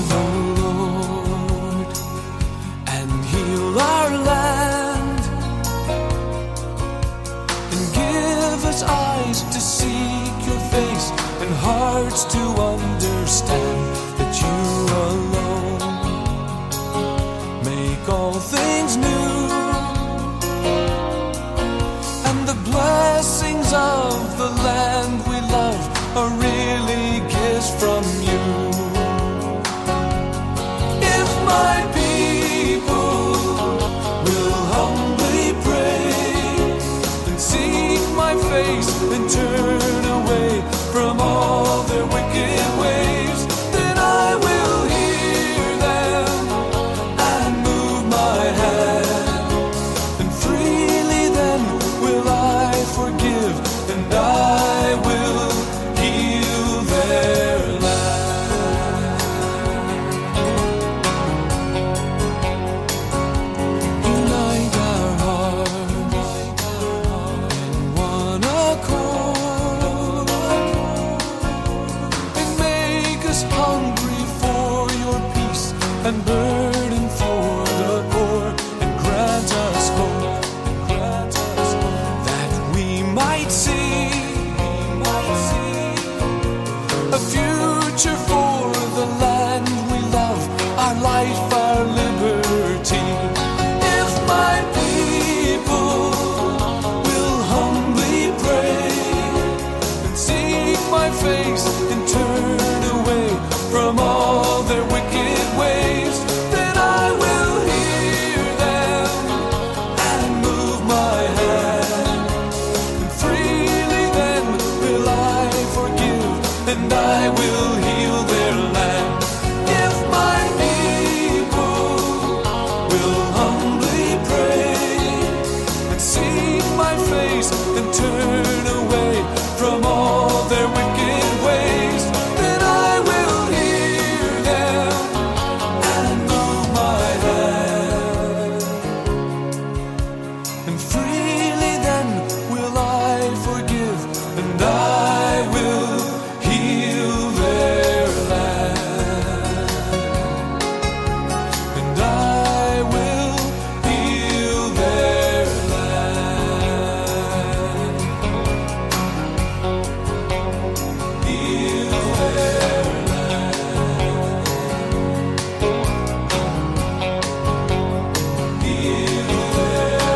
the Lord and heal our land and give us eyes to seek your face and hearts to understand that you alone make all things new, and the blessings of the land we love are really gifts from you. If my people will humbly pray and seek my face and turn away from all their wicked ways, then I will hear them and move my hand, and freely then will I forgive, and I will heal their land. Unite our hearts in one accord, and make us hungry for your peace and burden for the poor, and grant us hope, that we might see a future for the land we love, our life, our liberty. If my people will humbly pray and seek my face and turn away from all their wicked ways, then I will hear them and move my hand, and freely then will I forgive, and I will heal their land. If my people will humbly pray and seek my face and turn away from all their wicked ways, then I will hear them and move my hand, and freely then will I forgive, and I will heal their land, and I will heal their land, heal their land, heal their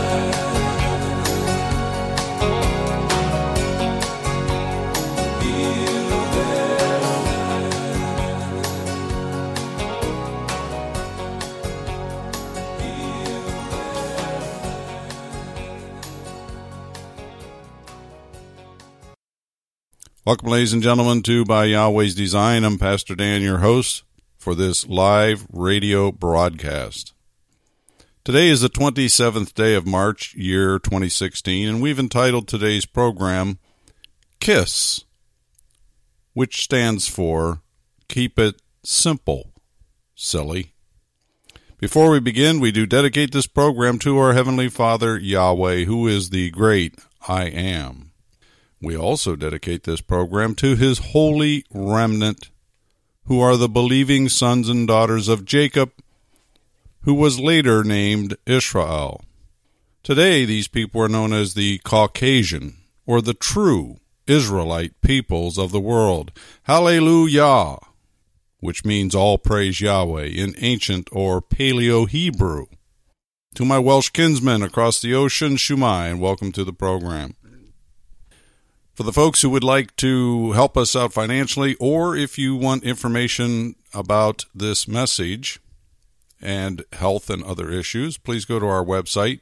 Welcome, ladies and gentlemen, to By Yahweh's Design. I'm Pastor Dan, your host for this live radio broadcast. Today is the 27th day of March, year 2016, and we've entitled today's program, KISS, which stands for Keep It Simple, Silly. Before we begin, we do dedicate this program to our Heavenly Father, Yahweh, who is the great I Am. We also dedicate this program to His holy remnant, who are the believing sons and daughters of Jacob, who was later named Israel. Today, these people are known as the Caucasian, or the true Israelite peoples of the world. Hallelujah, which means all praise Yahweh in ancient or Paleo-Hebrew. To my Welsh kinsmen across the ocean, Shumai, and welcome to the program. For the folks who would like to help us out financially, or if you want information about this message and health and other issues, please go to our website,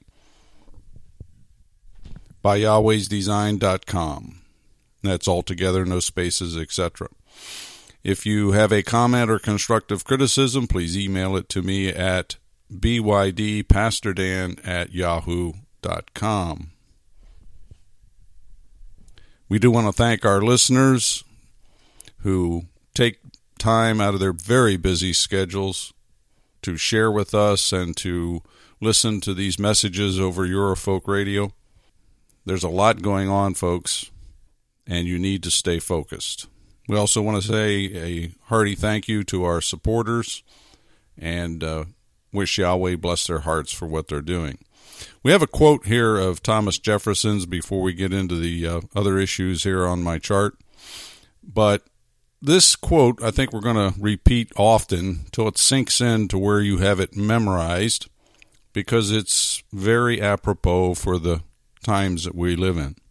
byYahwehsDesign.com. That's all together, no spaces, etc. If you have a comment or constructive criticism, please email it to me at bydpastordan@yahoo.com. We do want to thank our listeners who take time out of their very busy schedules to share with us and to listen to these messages over Eurofolk Radio. There's a lot going on, folks, and you need to stay focused. We also want to say a hearty thank you to our supporters and wish Yahweh bless their hearts for what they're doing. We have a quote here of Thomas Jefferson's before we get into the other issues here on my chart. But this quote, I think we're going to repeat often till it sinks in to where you have it memorized, because it's very apropos for the times that we live in.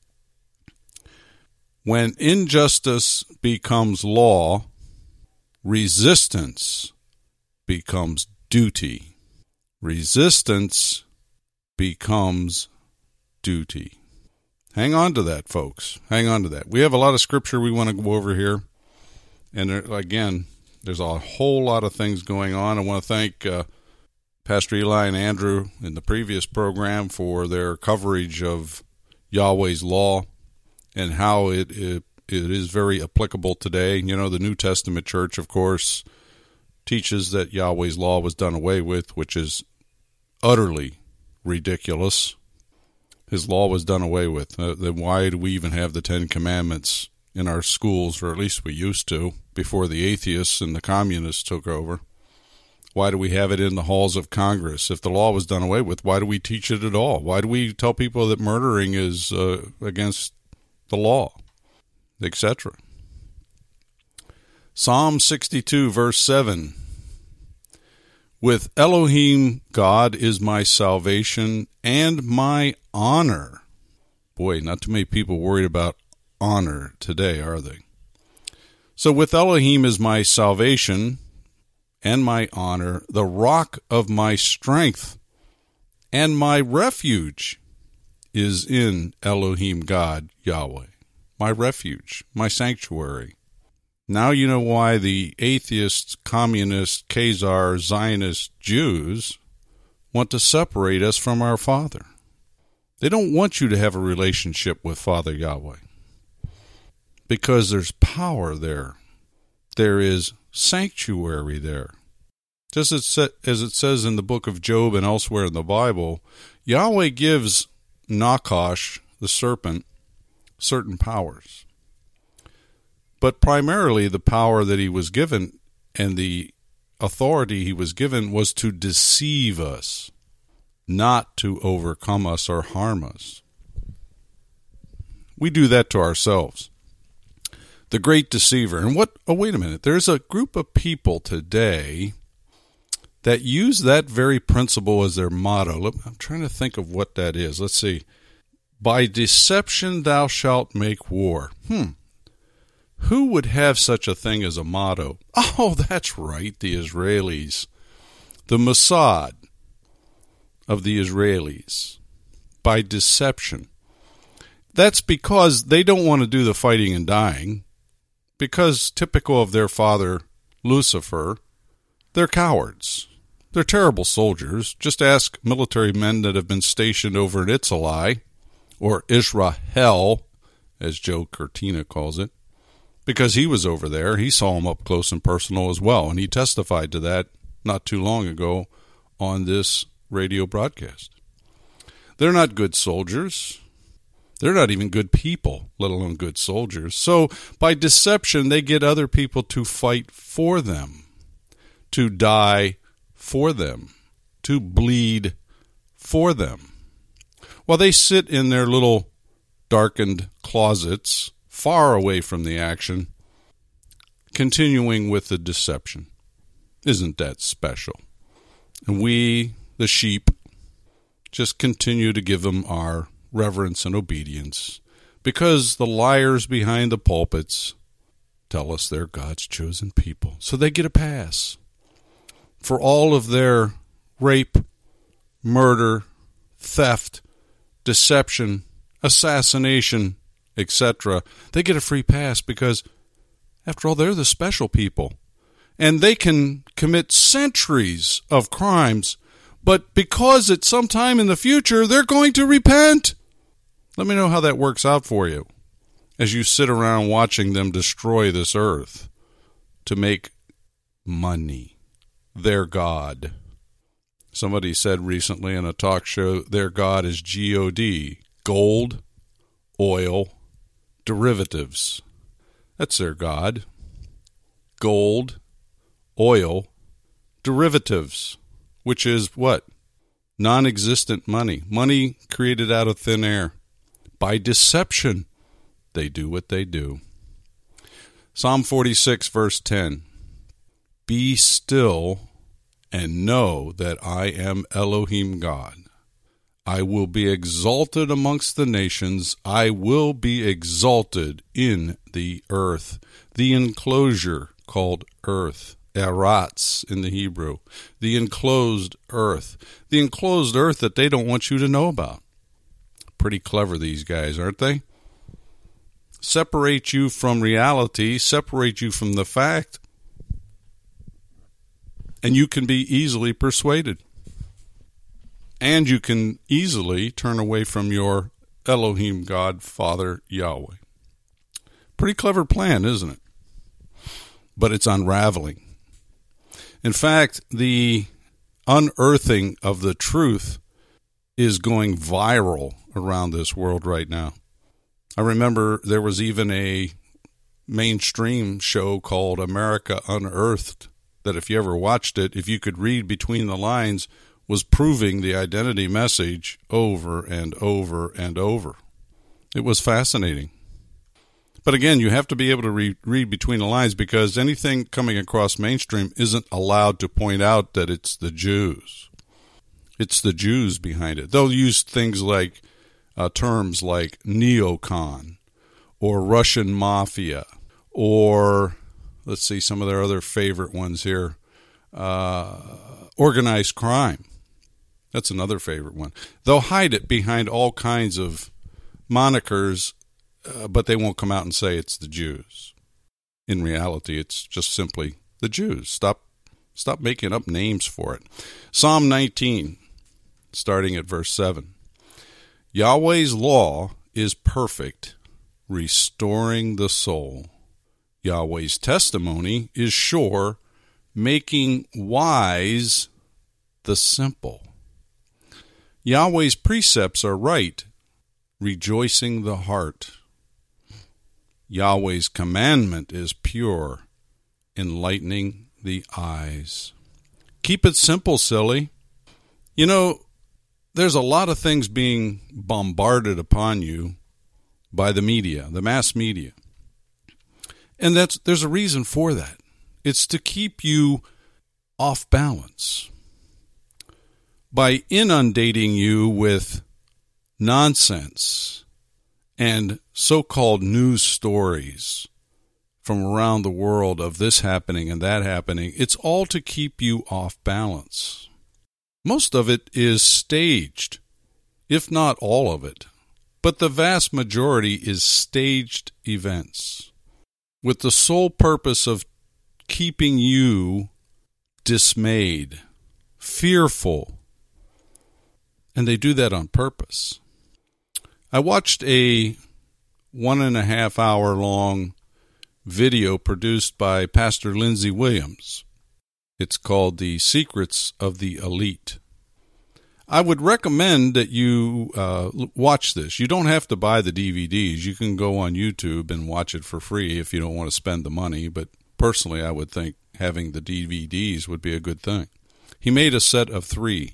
When injustice becomes law, resistance becomes duty. Resistance becomes duty. Hang on to that, folks. Hang on to that. We have a lot of scripture we want to go over here. And there, again, there's a whole lot of things going on. I want to thank Pastor Eli and Andrew in the previous program for their coverage of Yahweh's law and how it is very applicable today. You know, the New Testament church, of course, teaches that Yahweh's law was done away with, which is utterly ridiculous. His law was done away with. Then why do we even have the Ten Commandments in our schools, or at least we used to, before the atheists and the communists took over? Why do we have it in the halls of Congress? If the law was done away with, why do we teach it at all? Why do we tell people that murdering is against the law, etc.? Psalm 62, verse 7. With Elohim, God is my salvation and my honor. Boy, not too many people worried about honor today, are they? So with Elohim is my salvation and my honor, the rock of my strength, and my refuge is in Elohim God, Yahweh. My refuge, my sanctuary. Now you know why the atheists, communists, Khazar, Zionist Jews want to separate us from our Father. They don't want you to have a relationship with Father Yahweh, because there's power there. There is sanctuary there. Just as it says in the book of Job and elsewhere in the Bible, Yahweh gives Nakash, the serpent, certain powers. But primarily the power that he was given and the authority he was given was to deceive us, not to overcome us or harm us. We do that to ourselves. The great deceiver. And wait a minute. There's a group of people today that use that very principle as their motto. I'm trying to think of what that is. Let's see. By deception thou shalt make war. Who would have such a thing as a motto? Oh, that's right, the Israelis. The Mossad of the Israelis. By deception. That's because they don't want to do the fighting and dying. Because typical of their father, Lucifer, they're cowards. They're terrible soldiers. Just ask military men that have been stationed over at Itzalai, or Israel, as Joe Cortina calls it. Because he was over there, he saw him up close and personal as well, and he testified to that not too long ago on this radio broadcast. They're not good soldiers. They're not even good people, let alone good soldiers. So by deception, they get other people to fight for them, to die for them, to bleed for them. While they sit in their little darkened closets, far away from the action, continuing with the deception. Isn't that special? And we, the sheep, just continue to give them our reverence and obedience, because the liars behind the pulpits tell us they're God's chosen people. So they get a pass. For all of their rape, murder, theft, deception, assassination, etc., they get a free pass because, after all, they're the special people. And they can commit centuries of crimes, but because at some time in the future they're going to repent. Let me know how that works out for you as you sit around watching them destroy this earth to make money. Their God. Somebody said recently in a talk show, their God is G-O-D, gold, oil, derivatives. That's their god. Gold, oil, derivatives, which is what? Non-existent money. Money created out of thin air. By deception, they do what they do. Psalm 46, verse 10. Be still and know that I am Elohim God. I will be exalted amongst the nations. I will be exalted in the earth. The enclosure called earth. Eretz in the Hebrew. The enclosed earth. The enclosed earth that they don't want you to know about. Pretty clever, these guys, aren't they? Separate you from reality, separate you from the fact, and you can be easily persuaded. And you can easily turn away from your Elohim God, Father, Yahweh. Pretty clever plan, isn't it? But it's unraveling. In fact, the unearthing of the truth is going viral around this world right now. I remember there was even a mainstream show called America Unearthed that if you ever watched it, if you could read between the lines, was proving the identity message over and over and over. It was fascinating. But again, you have to be able to read between the lines because anything coming across mainstream isn't allowed to point out that it's the Jews. It's the Jews behind it. They'll use things like terms like neocon or Russian mafia or, let's see, some of their other favorite ones here, organized crime. That's another favorite one. They'll hide it behind all kinds of monikers, but they won't come out and say it's the Jews. In reality, it's just simply the Jews. Stop making up names for it. Psalm 19, starting at verse 7. Yahweh's law is perfect, restoring the soul. Yahweh's testimony is sure, making wise the simple. Yahweh's precepts are right, rejoicing the heart. Yahweh's commandment is pure, enlightening the eyes. Keep it simple, silly. You know, there's a lot of things being bombarded upon you by the media, the mass media. And there's a reason for that. It's to keep you off balance. By inundating you with nonsense and so-called news stories from around the world of this happening and that happening, it's all to keep you off balance. Most of it is staged, if not all of it, but the vast majority is staged events with the sole purpose of keeping you dismayed, fearful, and they do that on purpose. I watched a 1.5 hour long video produced by Pastor Lindsey Williams. It's called The Secrets of the Elite. I would recommend that you watch this. You don't have to buy the DVDs. You can go on YouTube and watch it for free if you don't want to spend the money. But personally, I would think having the DVDs would be a good thing. He made a set of 3.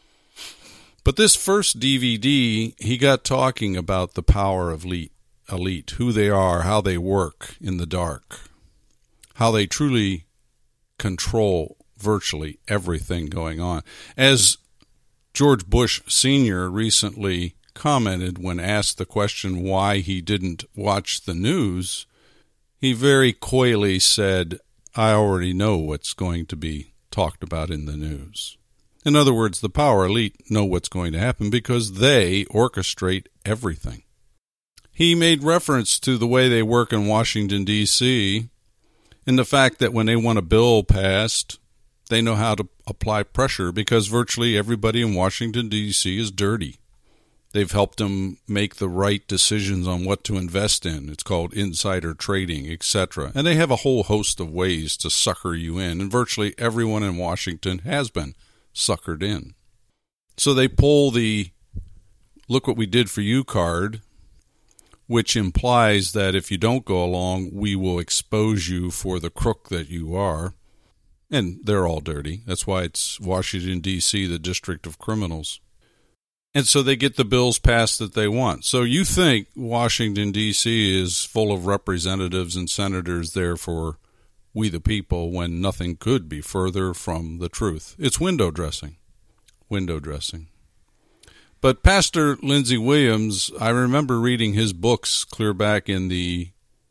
But this first DVD, he got talking about the power of elite, who they are, how they work in the dark, how they truly control virtually everything going on. As George Bush Sr. recently commented when asked the question why he didn't watch the news, he very coyly said, I already know what's going to be talked about in the news. In other words, the power elite know what's going to happen because they orchestrate everything. He made reference to the way they work in Washington, D.C., and the fact that when they want a bill passed, they know how to apply pressure because virtually everybody in Washington, D.C. is dirty. They've helped them make the right decisions on what to invest in. It's called insider trading, etc. And they have a whole host of ways to sucker you in, and virtually everyone in Washington has been suckered in. So they pull the look what we did for you card, which implies that if you don't go along, we will expose you for the crook that you are. And they're all dirty. That's why it's Washington, D.C., the District of Criminals. And so they get the bills passed that they want. So you think Washington, D.C. is full of representatives and senators there for we the people when nothing could be further from the truth. It's window dressing. Window dressing. But Pastor Lindsey Williams, I remember reading his books clear back in the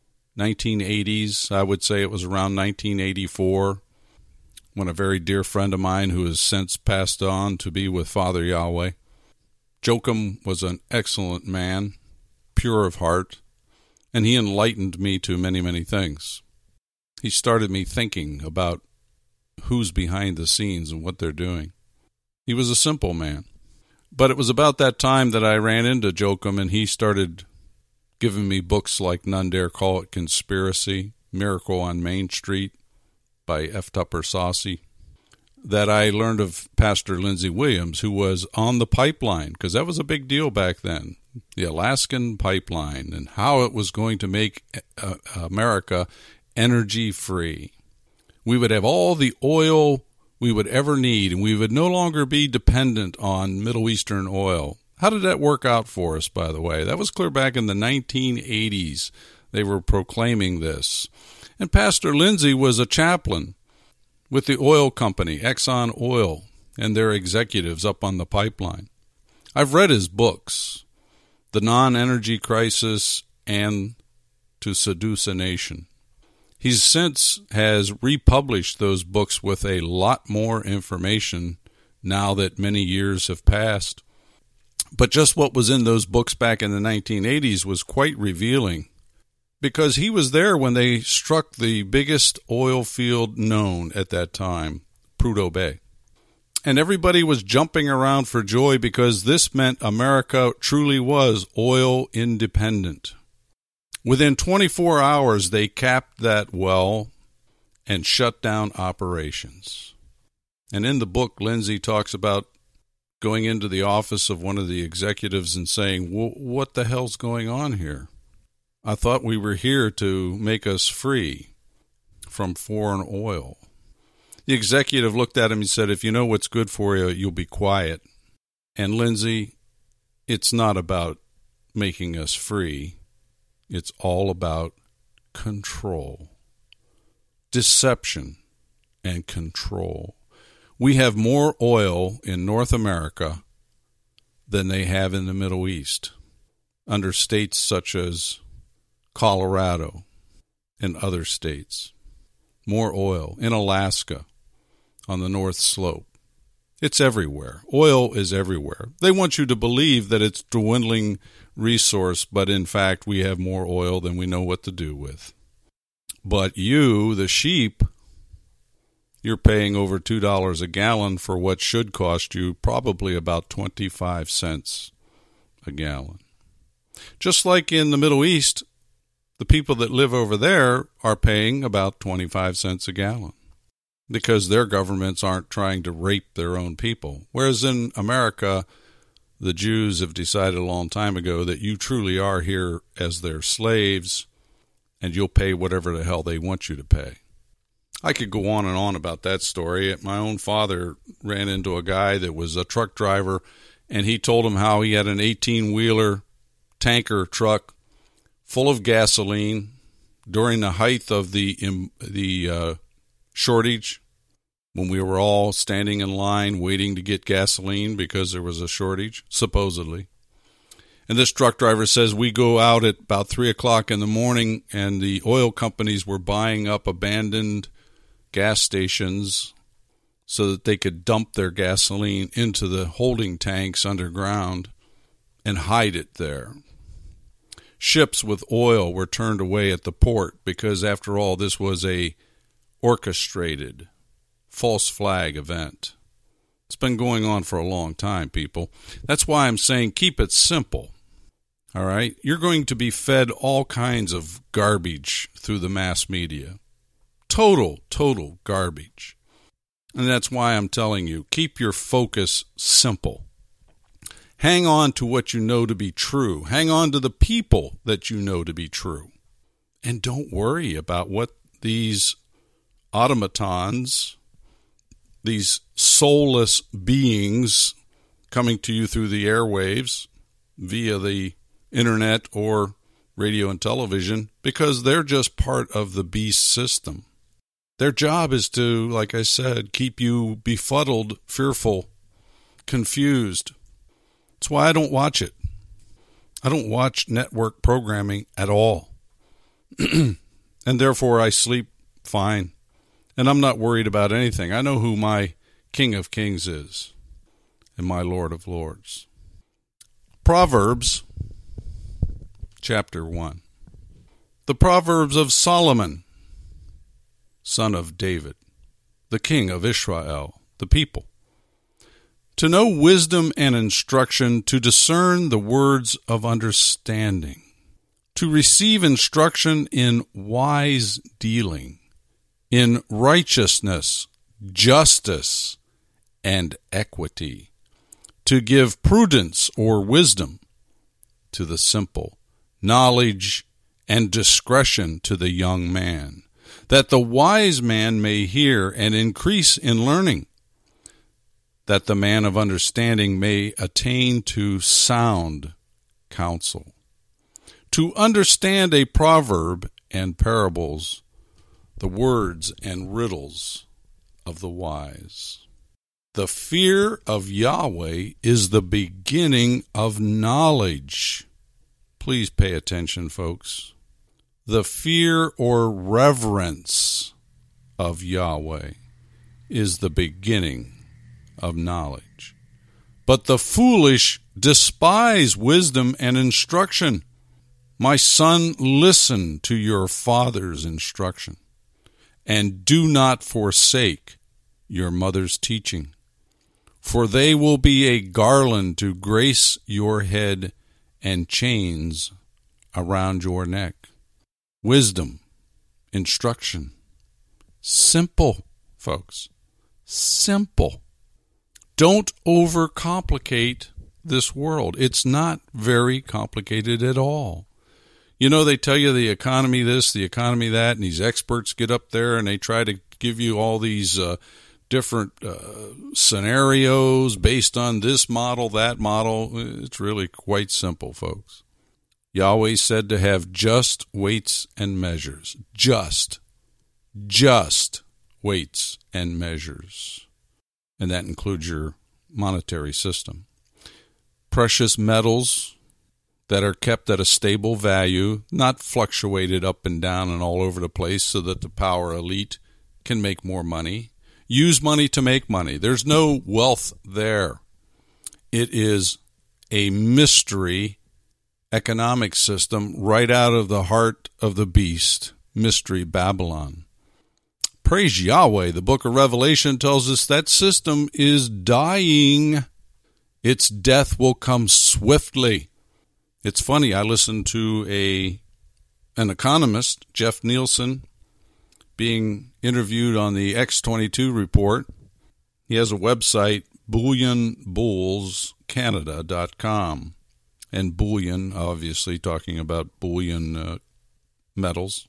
1980s. I would say it was around 1984 when a very dear friend of mine who has since passed on to be with Father Yahweh. Joachim was an excellent man, pure of heart, and he enlightened me to many, many things. He started me thinking about who's behind the scenes and what they're doing. He was a simple man. But it was about that time that I ran into Joachim, and he started giving me books like None Dare Call It Conspiracy, Miracle on Main Street by F. Tupper Saucy, that I learned of Pastor Lindsey Williams, who was on the pipeline, because that was a big deal back then, the Alaskan pipeline, and how it was going to make America energy-free. We would have all the oil we would ever need, and we would no longer be dependent on Middle Eastern oil. How did that work out for us, by the way? That was clear back in the 1980s. They were proclaiming this. And Pastor Lindsey was a chaplain with the oil company, Exxon Oil, and their executives up on the pipeline. I've read his books, The Non-Energy Crisis and To Seduce a Nation. He since has republished those books with a lot more information now that many years have passed. But just what was in those books back in the 1980s was quite revealing, because he was there when they struck the biggest oil field known at that time, Prudhoe Bay. And everybody was jumping around for joy because this meant America truly was oil independent. Within 24 hours, they capped that well and shut down operations. And in the book, Lindsey talks about going into the office of one of the executives and saying, what the hell's going on here? I thought we were here to make us free from foreign oil. The executive looked at him and said, if you know what's good for you, you'll be quiet. And Lindsey, it's not about making us free. It's all about control, deception, and control. We have more oil in North America than they have in the Middle East, under states such as Colorado and other states. More oil in Alaska on the North Slope. It's everywhere. Oil is everywhere. They want you to believe that it's a dwindling resource, but in fact we have more oil than we know what to do with. But you, the sheep, you're paying over $2 a gallon for what should cost you probably about 25 cents a gallon. Just like in the Middle East, the people that live over there are paying about 25 cents a gallon because their governments aren't trying to rape their own people. Whereas in America, the Jews have decided a long time ago that you truly are here as their slaves and you'll pay whatever the hell they want you to pay. I could go on and on about that story. My own father ran into a guy that was a truck driver, and he told him how he had an 18-wheeler tanker truck full of gasoline during the height of the shortage, when we were all standing in line waiting to get gasoline because there was a shortage, supposedly. And this truck driver says we go out at about 3 o'clock in the morning, and the oil companies were buying up abandoned gas stations so that they could dump their gasoline into the holding tanks underground and hide it there. Ships with oil were turned away at the port because, after all, this was a orchestrated false flag event. It's been going on for a long time, people. That's why I'm saying keep it simple. All right? You're going to be fed all kinds of garbage through the mass media. Total garbage. And that's why I'm telling you, keep your focus simple. Hang on to what you know to be true. Hang on to the people that you know to be true. And don't worry about what these automatons, these soulless beings coming to you through the airwaves via the internet or radio and television, because they're just part of the beast system. Their job is to, like I said, keep you befuddled, fearful, confused. That's why I don't watch it. I don't watch network programming at all. And therefore I sleep fine. And I'm not worried about anything. I know who my King of Kings is and my Lord of Lords. Proverbs, chapter 1. The Proverbs of Solomon, son of David, the king of Israel, the people. To know wisdom and instruction, to discern the words of understanding, to receive instruction in wise dealing, in righteousness, justice, and equity, to give prudence or wisdom to the simple, knowledge and discretion to the young man, that the wise man may hear and increase in learning, that the man of understanding may attain to sound counsel, to understand a proverb and parables, the words and riddles of the wise. The fear of Yahweh is the beginning of knowledge. Please pay attention, folks. The fear or reverence of Yahweh is the beginning of knowledge. But the foolish despise wisdom and instruction. My son, listen to your father's instruction, and do not forsake your mother's teaching. For they will be a garland to grace your head and chains around your neck. Wisdom, instruction. Simple, folks. Simple. Don't overcomplicate this world. It's not very complicated at all. You know, they tell you the economy this, the economy that, and these experts get up there and they try to give you all these different scenarios based on this model, that model. It's really quite simple, folks. Yahweh said to have just weights and measures. Just weights and measures. And that includes your monetary system. Precious metals that are kept at a stable value, not fluctuated up and down and all over the place so that the power elite can make more money. Use money to make money. There's no wealth there. It is a mystery economic system right out of the heart of the beast, Mystery Babylon. Praise Yahweh. The book of Revelation tells us that system is dying. Its death will come swiftly. It's funny, I listened to an economist, Jeff Nielsen, being interviewed on the X22 report. He has a website, bullionbullscanada.com. And bullion, obviously, talking about bullion metals,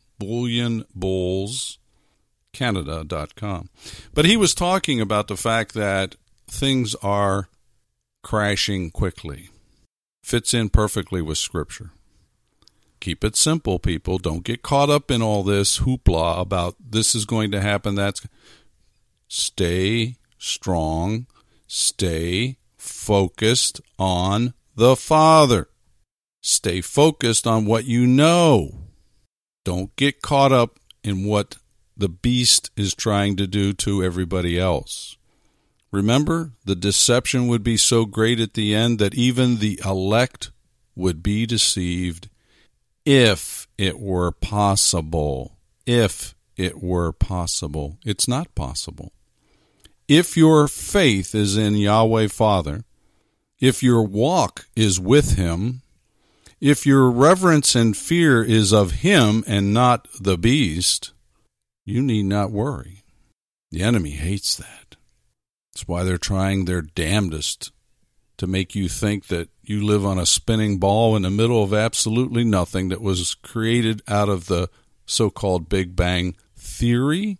bullionbullscanada.com. But he was talking about the fact that things are crashing quickly. Fits in perfectly with Scripture. Keep it simple, people. Don't get caught up in all this hoopla about this is going to happen, that's. Stay strong. Stay focused on the Father. Stay focused on what you know. Don't get caught up in what the beast is trying to do to everybody else. Remember, the deception would be so great at the end that even the elect would be deceived if it were possible. If it were possible. It's not possible. If your faith is in Yahweh Father, if your walk is with Him, if your reverence and fear is of Him and not the beast, you need not worry. The enemy hates that. That's why they're trying their damnedest to make you think that you live on a spinning ball in the middle of absolutely nothing that was created out of the so-called Big Bang theory.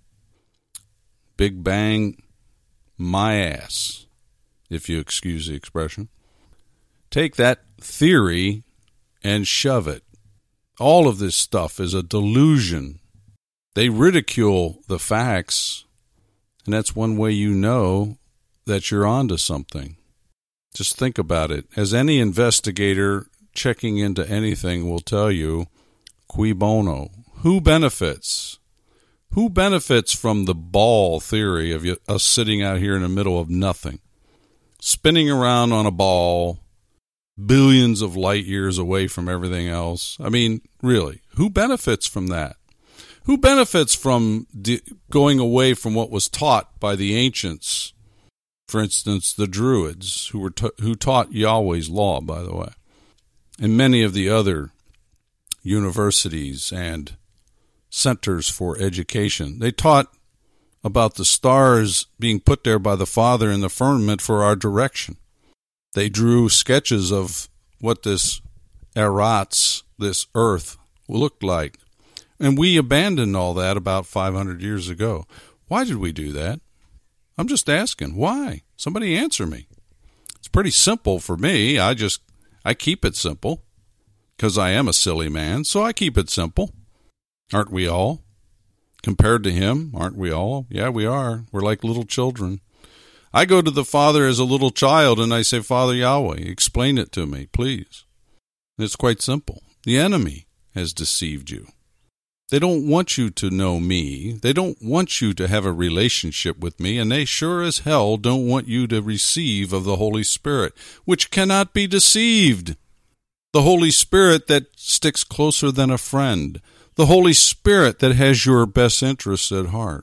Big Bang my ass, if you excuse the expression. Take that theory and shove it. All of this stuff is a delusion. They ridicule the facts, and that's one way you know that you're onto something. Just think about it. As any investigator checking into anything will tell you, cui bono? Who benefits? Who benefits from the ball theory of us sitting out here in the middle of nothing, spinning around on a ball, billions of light years away from everything else? I mean, really, who benefits from that? Who benefits from going away from what was taught by the ancients? For instance, the Druids, who taught Yahweh's law, by the way, and many of the other universities and centers for education. They taught about the stars being put there by the Father in the firmament for our direction. They drew sketches of what this eratz, this earth, looked like. And we abandoned all that about 500 years ago. Why did we do that? I'm just asking. Why? Somebody answer me. It's pretty simple for me. I keep it simple because I am a silly man, so I keep it simple. Aren't we all? Compared to him, aren't we all? Yeah, we are. We're like little children. I go to the Father as a little child and I say, Father Yahweh, explain it to me, please. It's quite simple. The enemy has deceived you. They don't want you to know me. They don't want you to have a relationship with me, and they sure as hell don't want you to receive of the Holy Spirit, which cannot be deceived. The Holy Spirit that sticks closer than a friend. The Holy Spirit that has your best interests at heart.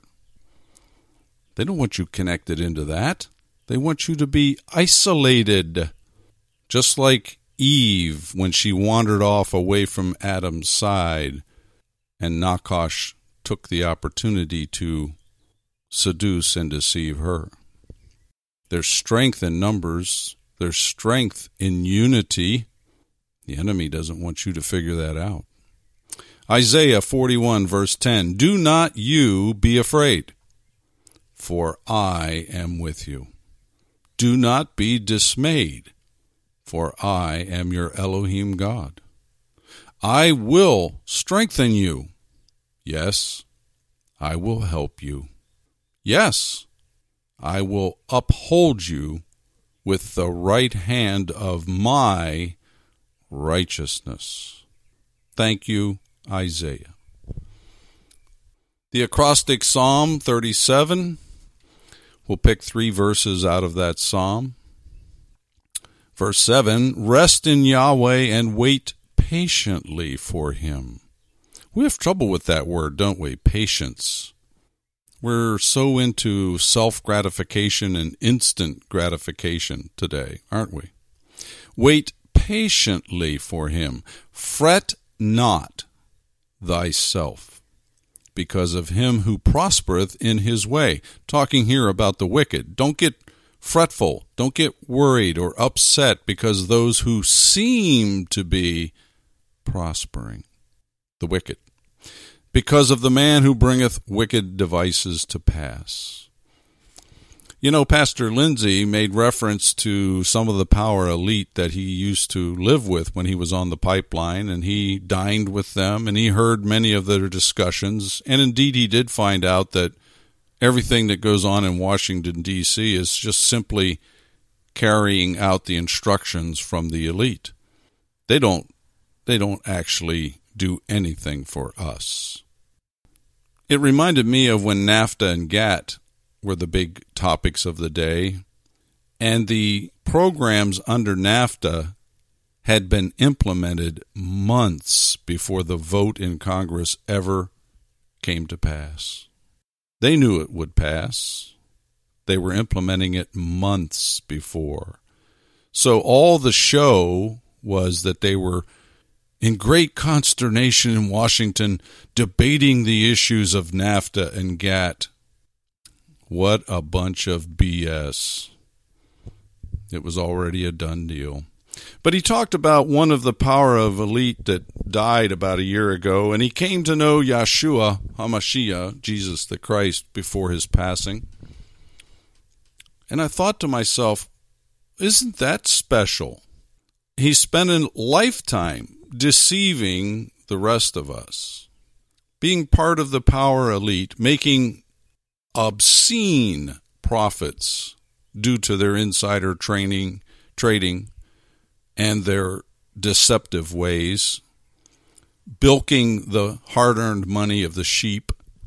They don't want you connected into that. They want you to be isolated, just like Eve when she wandered off away from Adam's side. And Nakash took the opportunity to seduce and deceive her. There's strength in numbers. There's strength in unity. The enemy doesn't want you to figure that out. Isaiah 41 verse 10, do not you be afraid, for I am with you. Do not be dismayed, for I am your Elohim God. I will strengthen you. Yes, I will help you. Yes, I will uphold you with the right hand of my righteousness. Thank you, Isaiah. The acrostic Psalm 37, we'll pick 3 verses out of that psalm. Verse 7, rest in Yahweh and wait patiently for him. We have trouble with that word, don't we? Patience. We're so into self-gratification and instant gratification today, aren't we? Wait patiently for him. Fret not thyself because of him who prospereth in his way. Talking here about the wicked. Don't get fretful. Don't get worried or upset because those who seem to be prospering. The wicked. Because of the man who bringeth wicked devices to pass. You know, Pastor Lindsay made reference to some of the power elite that he used to live with when he was on the pipeline, and he dined with them, and he heard many of their discussions, and indeed he did find out that everything that goes on in Washington, D.C. is just simply carrying out the instructions from the elite. They don't actually do anything for us. It reminded me of when NAFTA and GATT were the big topics of the day, and the programs under NAFTA had been implemented months before the vote in Congress ever came to pass. They knew it would pass. They were implementing it months before. So all the show was that they were in great consternation in Washington, debating the issues of NAFTA and GATT. What a bunch of BS. It was already a done deal. But he talked about one of the power of elite that died about a year ago, and he came to know Yeshua HaMashiach, Jesus the Christ, before his passing. And I thought to myself, isn't that special? He spent a lifetime deceiving the rest of us, being part of the power elite, making obscene profits due to their insider trading, and their deceptive ways, bilking the hard-earned money of the sheep.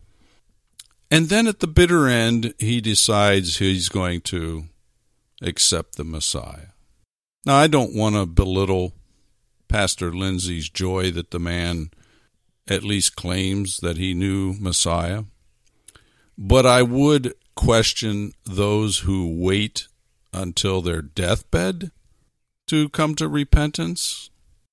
And then at the bitter end, he decides he's going to accept the Messiah. Now, I don't want to belittle Pastor Lindsay's joy that the man at least claims that he knew Messiah, but I would question those who wait until their deathbed to come to repentance.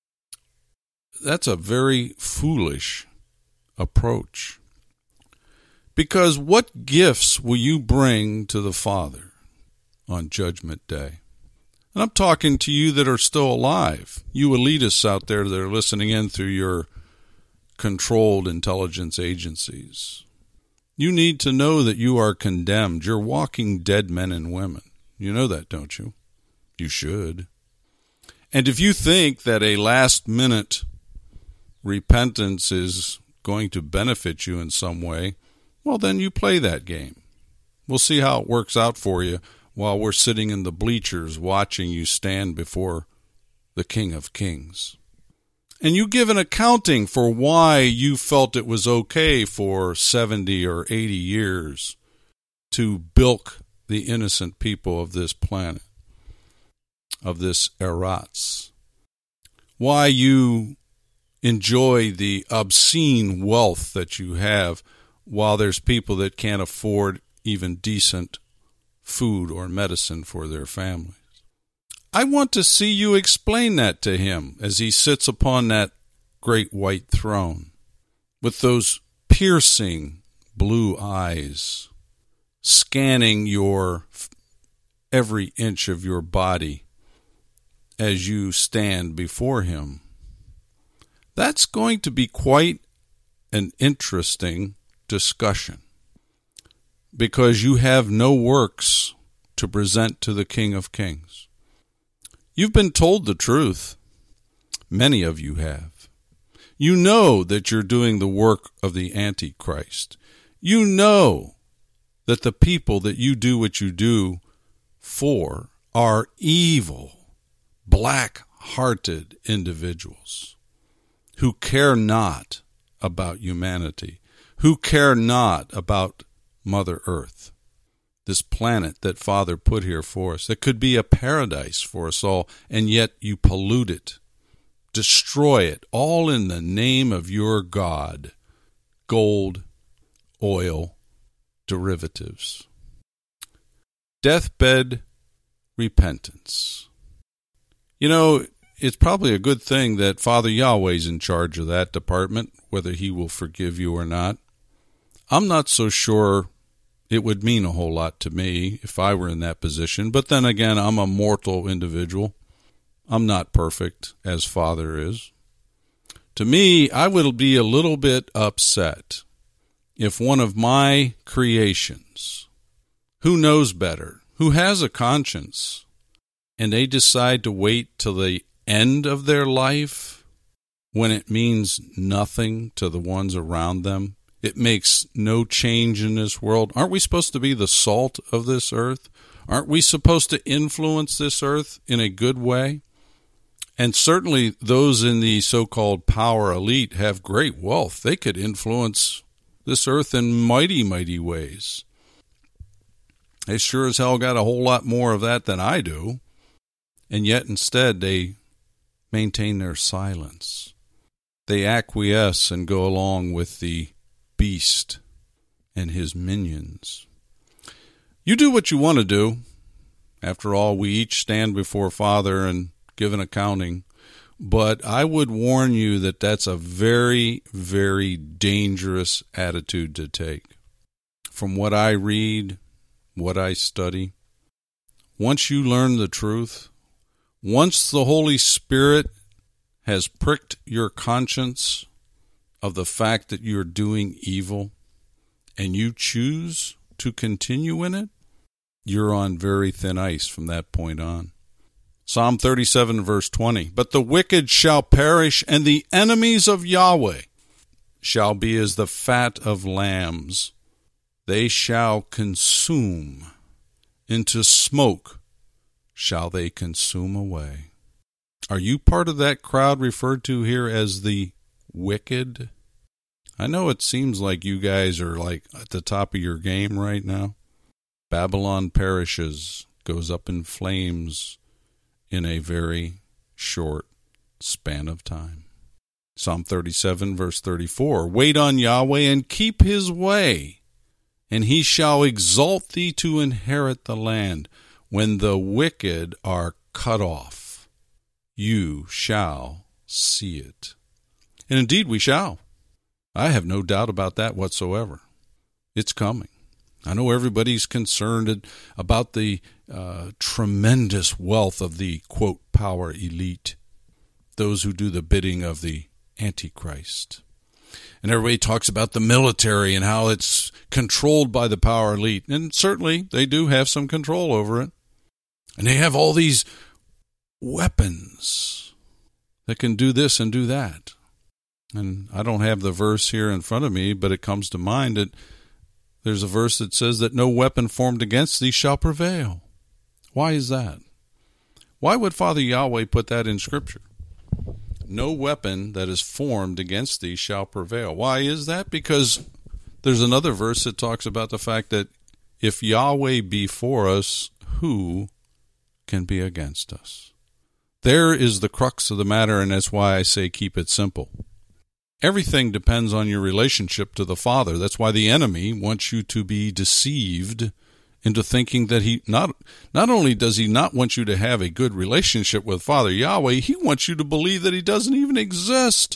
That's a very foolish approach. Because what gifts will you bring to the Father on Judgment Day? And I'm talking to you that are still alive, you elitists out there that are listening in through your controlled intelligence agencies. You need to know that you are condemned. You're walking dead men and women. You know that, don't you? You should. And if you think that a last-minute repentance is going to benefit you in some way, well, then you play that game. We'll see how it works out for you while we're sitting in the bleachers watching you stand before the King of Kings. And you give an accounting for why you felt it was okay for 70 or 80 years to bilk the innocent people of this planet, of this eretz. Why you enjoy the obscene wealth that you have while there's people that can't afford even decent food or medicine for their families. I want to see you explain that to him as he sits upon that great white throne with those piercing blue eyes scanning your every inch of your body as you stand before him. That's going to be quite an interesting discussion because you have no works to present to the King of Kings. You've been told the truth. Many of you have. You know that you're doing the work of the Antichrist. You know that the people that you do what you do for are evil, black-hearted individuals who care not about humanity, who care not about Mother Earth, this planet that Father put here for us, that could be a paradise for us all, and yet you pollute it, destroy it, all in the name of your God, gold, oil, derivatives. Deathbed repentance. You know, it's probably a good thing that Father Yahweh's in charge of that department, whether he will forgive you or not. I'm not so sure it would mean a whole lot to me if I were in that position, but then again, I'm a mortal individual. I'm not perfect, as Father is. To me, I would be a little bit upset if one of my creations, who knows better, who has a conscience, and they decide to wait till the end of their life when it means nothing to the ones around them. It makes no change in this world. Aren't we supposed to be the salt of this earth? Aren't we supposed to influence this earth in a good way? And certainly those in the so-called power elite have great wealth. They could influence this earth in mighty, mighty ways. They sure as hell got a whole lot more of that than I do. And yet instead they maintain their silence. They acquiesce and go along with the beast and his minions. You do what you want to do. After all, we each stand before Father and give an accounting. But I would warn you that that's a very, very dangerous attitude to take. From what I read, what I study, once you learn the truth, once the Holy Spirit has pricked your conscience of the fact that you're doing evil and you choose to continue in it, you're on very thin ice from that point on. Psalm 37, verse 20, "But the wicked shall perish, and the enemies of Yahweh shall be as the fat of lambs. They shall consume, into smoke shall they consume away." Are you part of that crowd referred to here as the wicked? I know it seems like you guys are like at the top of your game right now. Babylon perishes, goes up in flames in a very short span of time. Psalm 37, verse 34, "Wait on Yahweh and keep his way, and he shall exalt thee to inherit the land. When the wicked are cut off, you shall see it." And indeed we shall. I have no doubt about that whatsoever. It's coming. I know everybody's concerned about the tremendous wealth of the, quote, power elite, those who do the bidding of the Antichrist. And everybody talks about the military and how it's controlled by the power elite. And certainly they do have some control over it. And they have all these weapons that can do this and do that. And I don't have the verse here in front of me, but it comes to mind that there's a verse that says that no weapon formed against thee shall prevail. Why is that? Why would Father Yahweh put that in Scripture? No weapon that is formed against thee shall prevail. Why is that? Because there's another verse that talks about the fact that if Yahweh be for us, who can be against us? There is the crux of the matter, and that's why I say keep it simple. Everything depends on your relationship to the Father. That's why the enemy wants you to be deceived into thinking that he not only does he not want you to have a good relationship with Father Yahweh, he wants you to believe that he doesn't even exist.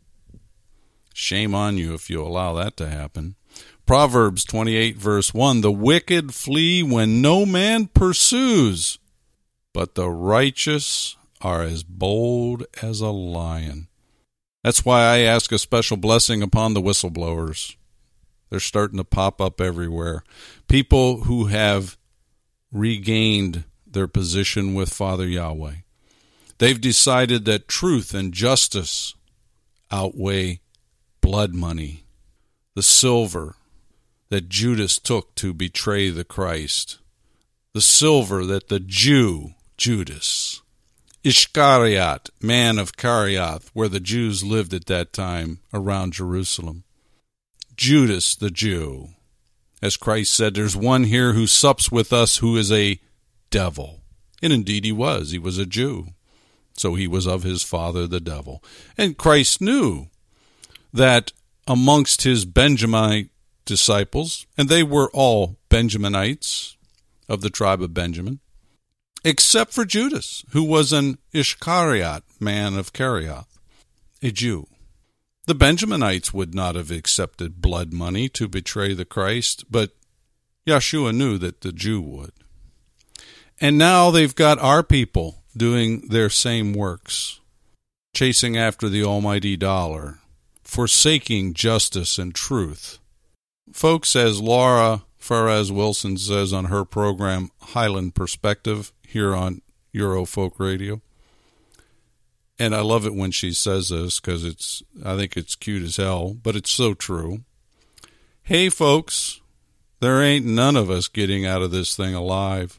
Shame on you if you allow that to happen. Proverbs 28, verse 1, "The wicked flee when no man pursues, but the righteous are as bold as a lion." That's why I ask a special blessing upon the whistleblowers. They're starting to pop up everywhere. People who have regained their position with Father Yahweh. They've decided that truth and justice outweigh blood money, the silver that Judas took to betray the Christ, the silver that the Jew, Judas, Ishkariot, man of Karioth, where the Jews lived at that time around Jerusalem. Judas the Jew. As Christ said, there's one here who sups with us who is a devil. And indeed he was. He was a Jew. So he was of his father, the devil. And Christ knew that amongst his Benjaminite disciples, and they were all Benjaminites of the tribe of Benjamin, except for Judas, who was an Ishkariot, man of Karioth, a Jew. The Benjaminites would not have accepted blood money to betray the Christ, but Yeshua knew that the Jew would. And now they've got our people doing their same works, chasing after the almighty dollar, forsaking justice and truth. Folks, as Laura Faraz-Wilson says on her program, Highland Perspective, here on Eurofolk Radio. And I love it when she says this because I think it's cute as hell, but it's so true. Hey, folks, there ain't none of us getting out of this thing alive.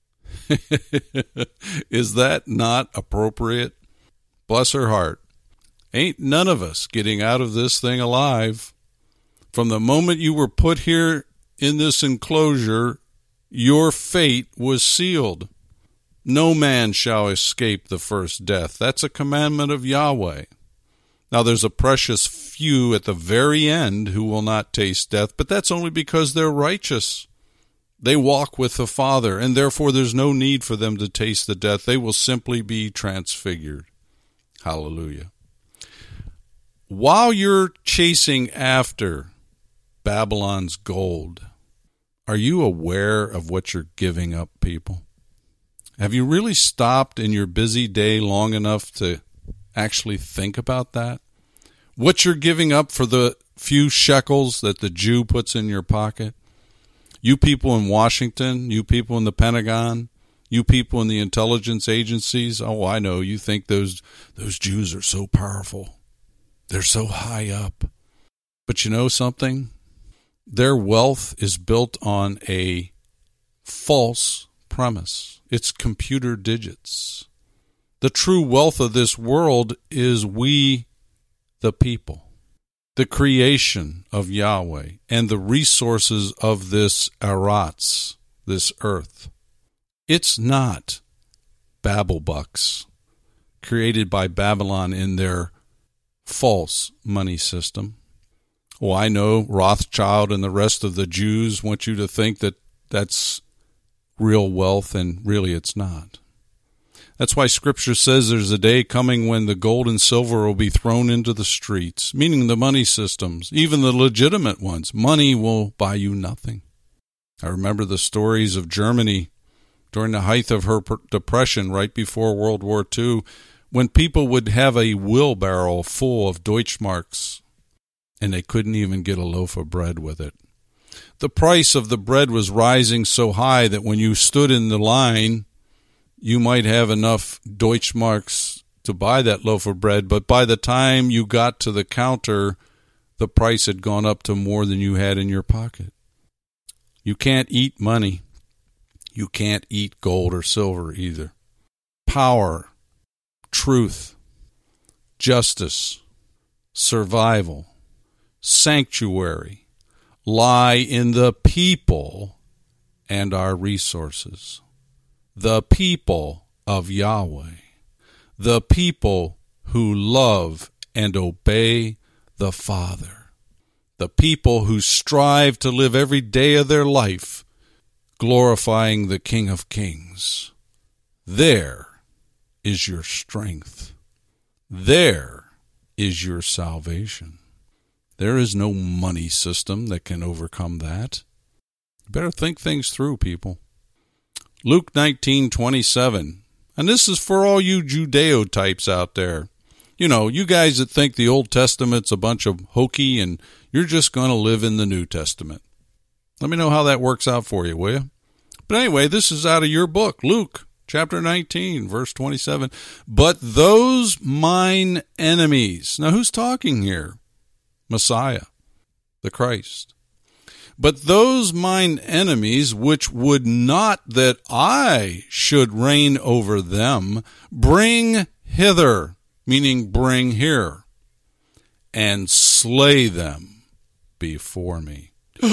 Is that not appropriate? Bless her heart. Ain't none of us getting out of this thing alive. From the moment you were put here in this enclosure, your fate was sealed. No man shall escape the first death. That's a commandment of Yahweh. Now there's a precious few at the very end who will not taste death, but that's only because they're righteous. They walk with the Father, and therefore there's no need for them to taste the death. They will simply be transfigured. Hallelujah. While you're chasing after Babylon's gold, are you aware of what you're giving up, people? Have you really stopped in your busy day long enough to actually think about that? What you're giving up for the few shekels that the Jew puts in your pocket? You people in Washington, you people in the Pentagon, you people in the intelligence agencies, oh, I know, you think those Jews are so powerful. They're so high up. But you know something? Their wealth is built on a false premise. It's computer digits. The true wealth of this world is we, the people, the creation of Yahweh, and the resources of this Eretz, this earth. It's not Babel bucks created by Babylon in their false money system. Oh, I know Rothschild and the rest of the Jews want you to think that that's real wealth, and really it's not. That's why Scripture says there's a day coming when the gold and silver will be thrown into the streets, meaning the money systems, even the legitimate ones. Money will buy you nothing. I remember the stories of Germany during the height of her depression right before World War II, when people would have a wheelbarrow full of Deutschmarks, and they couldn't even get a loaf of bread with it. The price of the bread was rising so high that when you stood in the line, you might have enough Deutschmarks to buy that loaf of bread, but by the time you got to the counter, the price had gone up to more than you had in your pocket. You can't eat money. You can't eat gold or silver either. Power, truth, justice, survival, sanctuary lie in the people and our resources. The people of Yahweh, the people who love and obey the Father, the people who strive to live every day of their life glorifying the King of Kings. There is your strength. There is your salvation. There is no money system that can overcome that. You better think things through, people. Luke 19:27, and this is for all you Judeo types out there. You know, you guys that think the Old Testament's a bunch of hokey and you're just going to live in the New Testament. Let me know how that works out for you, will you? But anyway, this is out of your book, Luke chapter 19, verse 27. But those mine enemies. Now, who's talking here? Messiah, the Christ. But those mine enemies, which would not that I should reign over them, bring hither, meaning bring here, and slay them before me.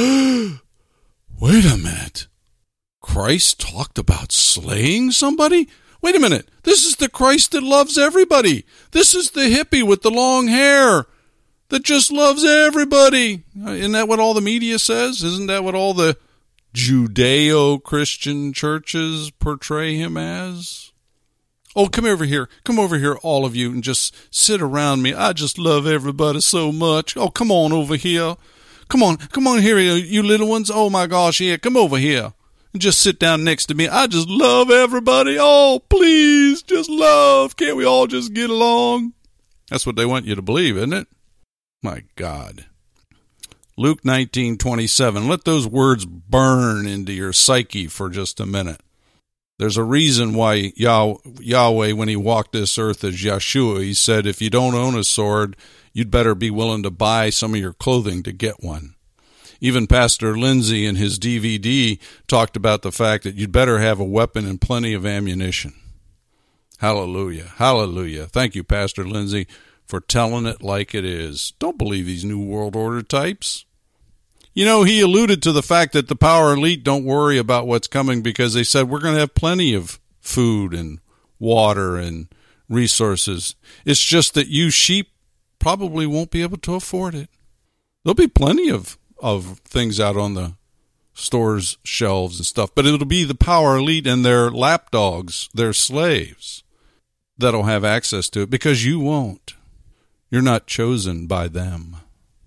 Wait a minute. Christ talked about slaying somebody? Wait a minute. This is the Christ that loves everybody. This is the hippie with the long hair that just loves everybody. Isn't that what all the media says? Isn't that what all the Judeo-Christian churches portray him as? Oh, come over here, all of you, and just sit around me. I just love everybody so much. Oh, come on over here. Come on here, you little ones. Oh, my gosh, yeah, come over here. And just sit down next to me. I just love everybody. Oh, please, just love. Can't we all just get along? That's what they want you to believe, isn't it? My God. Luke 19:27. Let those words burn into your psyche for just a minute. There's a reason why Yahweh, when he walked this earth as Yeshua, he said, if you don't own a sword, you'd better be willing to buy some of your clothing to get one. Even Pastor Lindsay in his DVD talked about the fact that you'd better have a weapon and plenty of ammunition. Hallelujah. Hallelujah. Thank you, Pastor Lindsay, for telling it like it is. Don't believe these New World Order types. You know, he alluded to the fact that the power elite don't worry about what's coming because they said we're going to have plenty of food and water and resources. It's just that you sheep probably won't be able to afford it. There'll be plenty of things out on the store's shelves and stuff, but it'll be the power elite and their lapdogs, their slaves, that'll have access to it because you won't. You're not chosen by them.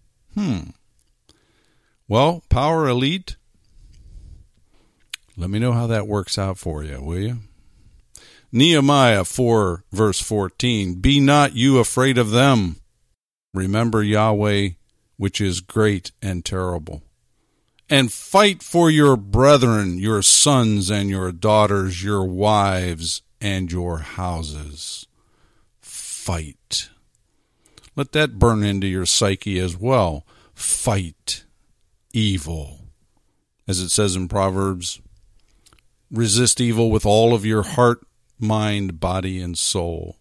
Well, power elite, let me know how that works out for you, will you? Nehemiah 4, verse 14, be not you afraid of them. Remember Yahweh, which is great and terrible. And fight for your brethren, your sons and your daughters, your wives and your houses. Fight. Let that burn into your psyche as well. Fight evil. As it says in Proverbs, resist evil with all of your heart, mind, body, and soul.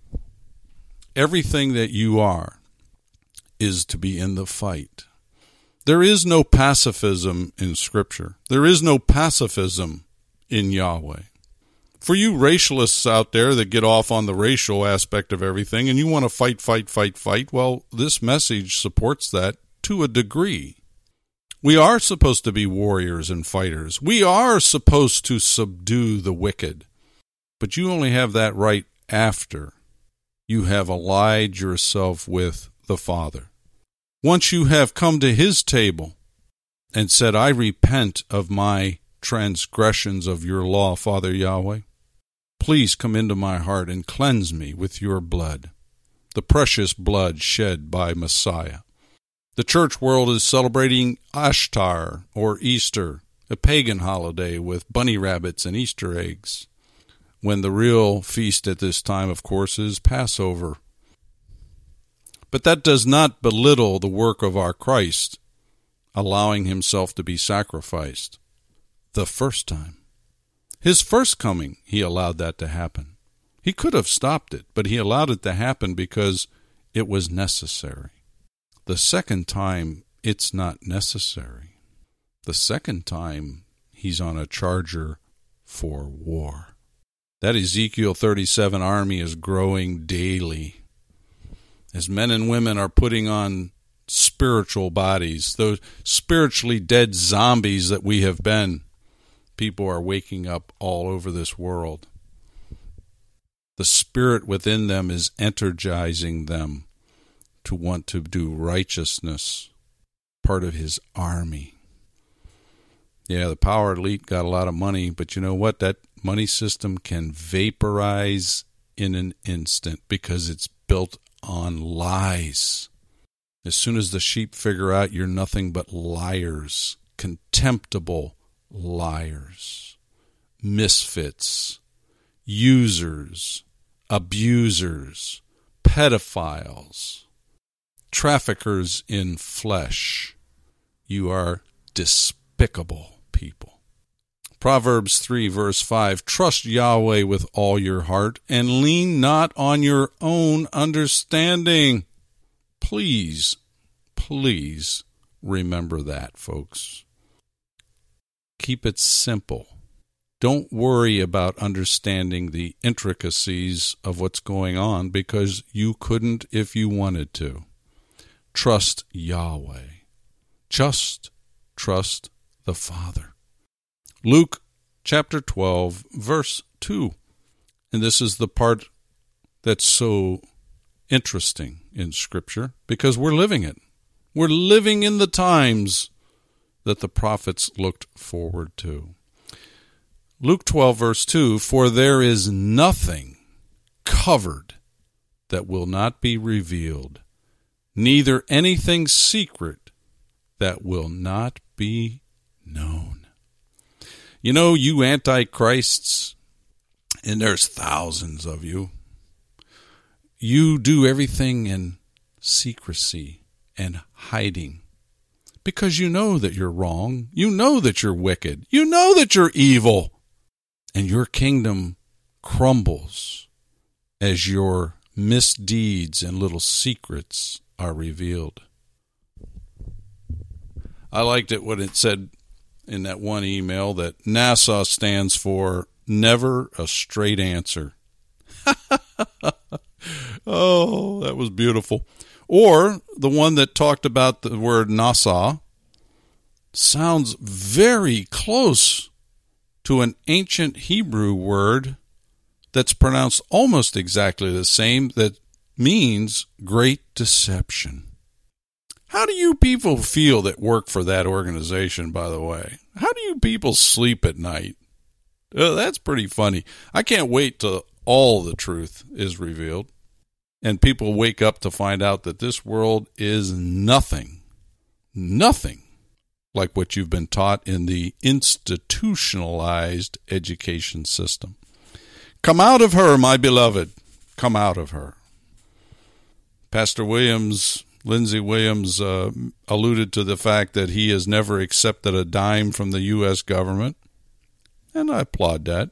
Everything that you are is to be in the fight. There is no pacifism in Scripture. There is no pacifism in Yahweh. For you racialists out there that get off on the racial aspect of everything and you want to fight, well, this message supports that to a degree. We are supposed to be warriors and fighters. We are supposed to subdue the wicked. But you only have that right after you have allied yourself with the Father. Once you have come to his table and said, I repent of my transgressions of your law, Father Yahweh, please come into my heart and cleanse me with your blood, the precious blood shed by Messiah. The church world is celebrating Ashtar, or Easter, a pagan holiday with bunny rabbits and Easter eggs, when the real feast at this time, of course, is Passover. But that does not belittle the work of our Christ, allowing himself to be sacrificed the first time. His first coming, he allowed that to happen. He could have stopped it, but he allowed it to happen because it was necessary. The second time, it's not necessary. The second time, he's on a charger for war. That Ezekiel 37 army is growing daily as men and women are putting on spiritual bodies, those spiritually dead zombies that we have been. People are waking up all over this world. The spirit within them is energizing them to want to do righteousness, part of his army. Yeah, the power elite got a lot of money, but you know what? That money system can vaporize in an instant because it's built on lies. As soon as the sheep figure out you're nothing but liars, contemptible liars, misfits, users, abusers, pedophiles, traffickers in flesh, you are despicable people. Proverbs 3 verse 5, trust Yahweh with all your heart and lean not on your own understanding. Please remember that, folks. Keep it simple. Don't worry about understanding the intricacies of what's going on because you couldn't if you wanted to. Trust Yahweh. Just trust the Father. Luke chapter 12, verse 2. And this is the part that's so interesting in Scripture because we're living it. We're living in the times that the prophets looked forward to. Luke 12, verse 2, for there is nothing covered that will not be revealed, neither anything secret that will not be known. You know, you antichrists, and there's thousands of you, you do everything in secrecy and hiding because you know that you're wrong. You know that you're wicked. You know that you're evil. And your kingdom crumbles as your misdeeds and little secrets are revealed. I liked it when it said in that one email that NASA stands for Never a Straight Answer. Oh, that was beautiful. Or the one that talked about the word NASA sounds very close to an ancient Hebrew word that's pronounced almost exactly the same that means great deception. How do you people feel that work for that organization, by the way? How do you people sleep at night? That's pretty funny. I can't wait till all the truth is revealed and people wake up to find out that this world is nothing like what you've been taught in the institutionalized education system. Come out of her, my beloved. Come out of her. Pastor Lindsey Williams, alluded to the fact that he has never accepted a dime from the U.S. government, and I applaud that.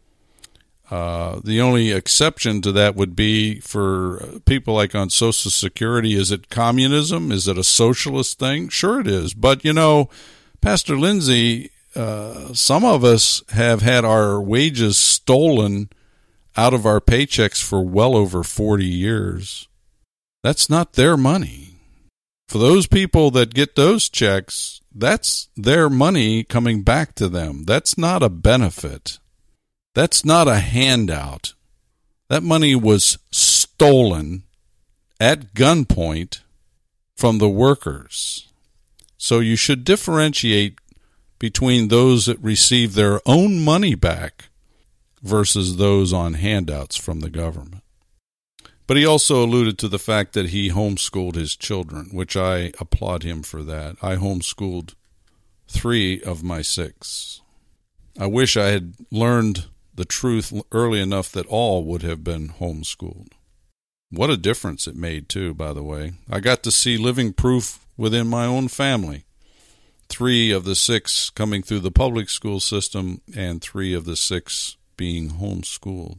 The only exception to that would be for people like on Social Security. Is it communism? Is it a socialist thing? Sure it is. But, Pastor Lindsey, some of us have had our wages stolen out of our paychecks for well over 40 years. That's not their money. For those people that get those checks, that's their money coming back to them. That's not a benefit. That's not a handout. That money was stolen at gunpoint from the workers. So you should differentiate between those that receive their own money back versus those on handouts from the government. But he also alluded to the fact that he homeschooled his children, which I applaud him for that. I homeschooled 3 of my 6. I wish I had learned the truth early enough that all would have been homeschooled. What a difference it made, too, by the way. I got to see living proof within my own family. 3 of the 6 coming through the public school system and 3 of the 6 being homeschooled.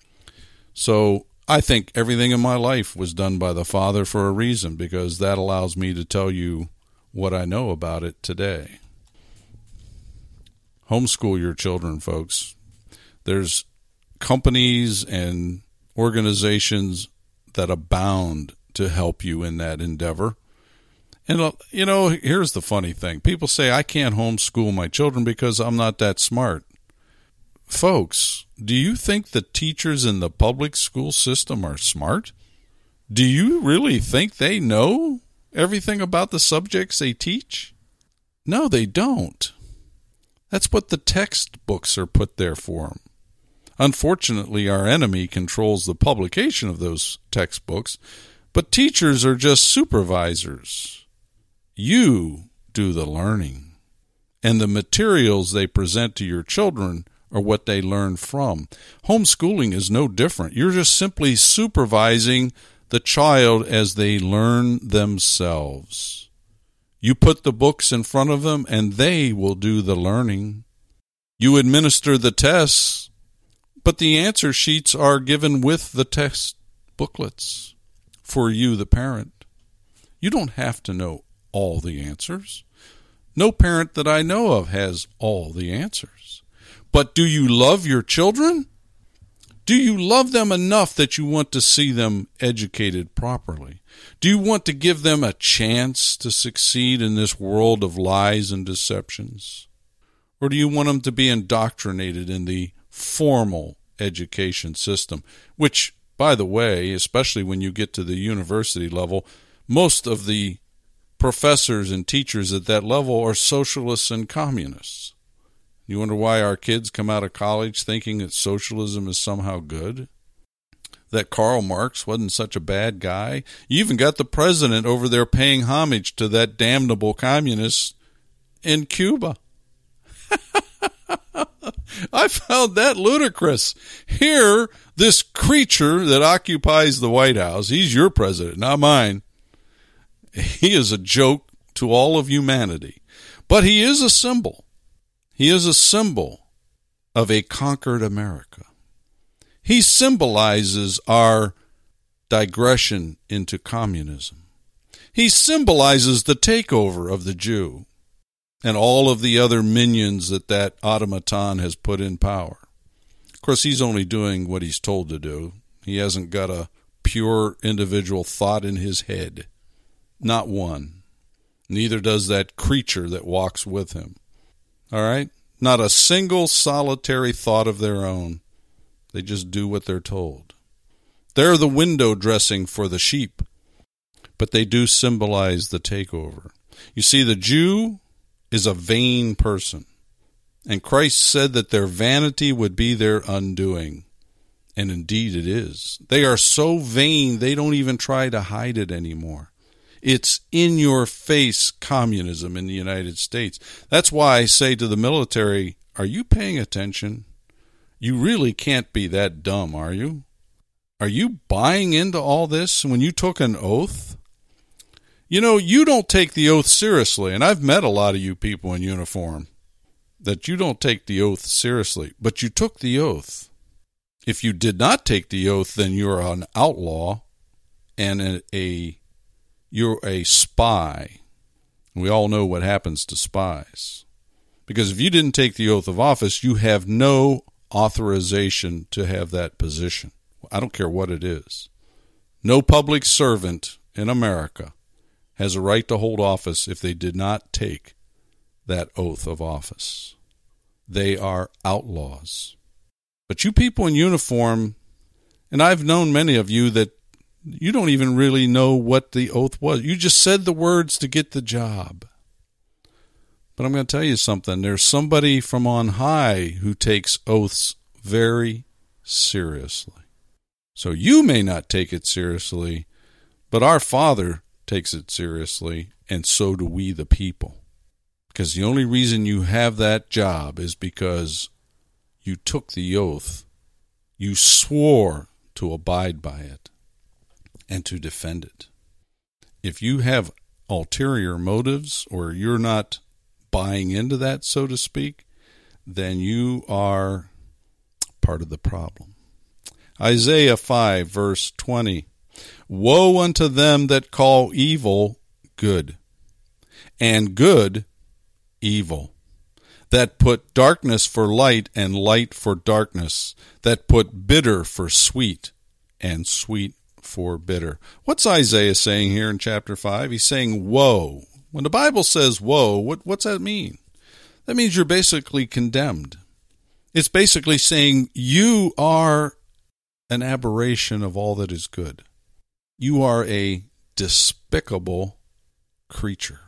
So I think everything in my life was done by the Father for a reason, because that allows me to tell you what I know about it today. Homeschool your children, folks. There's companies and organizations that abound to help you in that endeavor. And, here's the funny thing. People say, I can't homeschool my children because I'm not that smart. Folks, do you think the teachers in the public school system are smart? Do you really think they know everything about the subjects they teach? No, they don't. That's what the textbooks are put there for. Unfortunately, our enemy controls the publication of those textbooks, but teachers are just supervisors. You do the learning, and the materials they present to your children are what they learn from. Homeschooling is no different. You're just simply supervising the child as they learn themselves. You put the books in front of them, and they will do the learning. You administer the tests, but the answer sheets are given with the test booklets for you, the parent. You don't have to know all the answers. No parent that I know of has all the answers. But do you love your children? Do you love them enough that you want to see them educated properly? Do you want to give them a chance to succeed in this world of lies and deceptions? Or do you want them to be indoctrinated in the formal education system, which, by the way, especially when you get to the university level, most of the professors and teachers at that level are socialists and communists. You wonder why our kids come out of college thinking that socialism is somehow good? That Karl Marx wasn't such a bad guy? You even got the president over there paying homage to that damnable communist in Cuba. I found that ludicrous. Here, this creature that occupies the White House, he's your president, not mine. He is a joke to all of humanity. But he is a symbol. He is a symbol of a conquered America. He symbolizes our digression into communism. He symbolizes the takeover of the Jew and all of the other minions that automaton has put in power. Of course, he's only doing what he's told to do. He hasn't got a pure individual thought in his head. Not one. Neither does that creature that walks with him. All right? Not a single solitary thought of their own. They just do what they're told. They're the window dressing for the sheep, but they do symbolize the takeover. You see, the Jew is a vain person, And Christ said that their vanity would be their undoing. And indeed it is. They are so vain, they don't even try to hide it anymore. It's in your face communism in the United States. That's why I say to the military, are you paying attention? You really can't be that dumb, are you? Are you buying into all this when you took an oath? You know, you don't take the oath seriously, and I've met a lot of you people in uniform that you don't take the oath seriously, but you took the oath. If you did not take the oath, then you're an outlaw and you're a spy. We all know what happens to spies. Because if you didn't take the oath of office, you have no authorization to have that position. I don't care what it is. No public servant in America has a right to hold office if they did not take that oath of office. They are outlaws. But you people in uniform, and I've known many of you that you don't even really know what the oath was. You just said the words to get the job. But I'm going to tell you something. There's somebody from on high who takes oaths very seriously. So you may not take it seriously, but our Father takes it seriously, and so do we the people. Because the only reason you have that job is because you took the oath. You swore to abide by it and to defend it. If you have ulterior motives or you're not buying into that, so to speak, then you are part of the problem. Isaiah 5, verse 20. Woe unto them that call evil good, and good evil, that put darkness for light and light for darkness, that put bitter for sweet and sweet for bitter. What's Isaiah saying here in chapter 5? He's saying woe. When the Bible says woe, what's that mean? That means you're basically condemned. It's basically saying you are an aberration of all that is good. You are a despicable creature.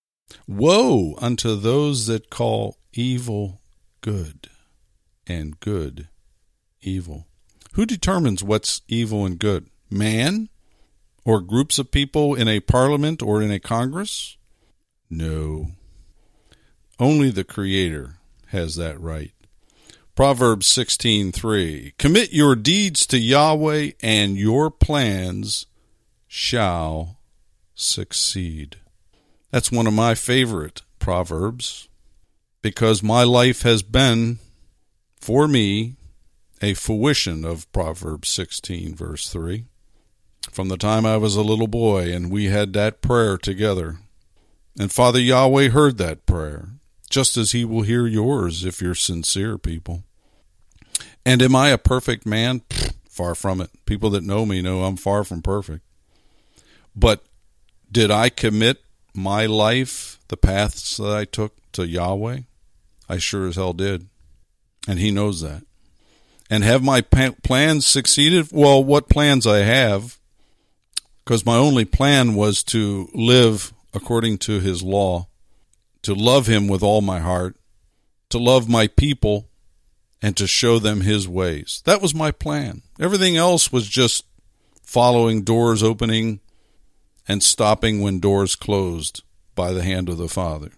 Woe unto those that call evil good and good evil. Who determines what's evil and good? Man? Or groups of people in a parliament or in a Congress? No. Only the Creator has that right. Proverbs 16:3. Commit your deeds to Yahweh, and your plans shall succeed. That's one of my favorite Proverbs, because my life has been, for me, a fruition of Proverbs 16, verse 3. From the time I was a little boy, and we had that prayer together. And Father Yahweh heard that prayer, just as he will hear yours if you're sincere, people. And am I a perfect man? Far from it. People that know me know I'm far from perfect. But did I commit my life, the paths that I took, to Yahweh? I sure as hell did. And he knows that. And have my plans succeeded? Well, what plans I have, because my only plan was to live according to his law, to love him with all my heart, to love my people, and to show them his ways. That was my plan. Everything else was just following doors opening and stopping when doors closed by the hand of the Father.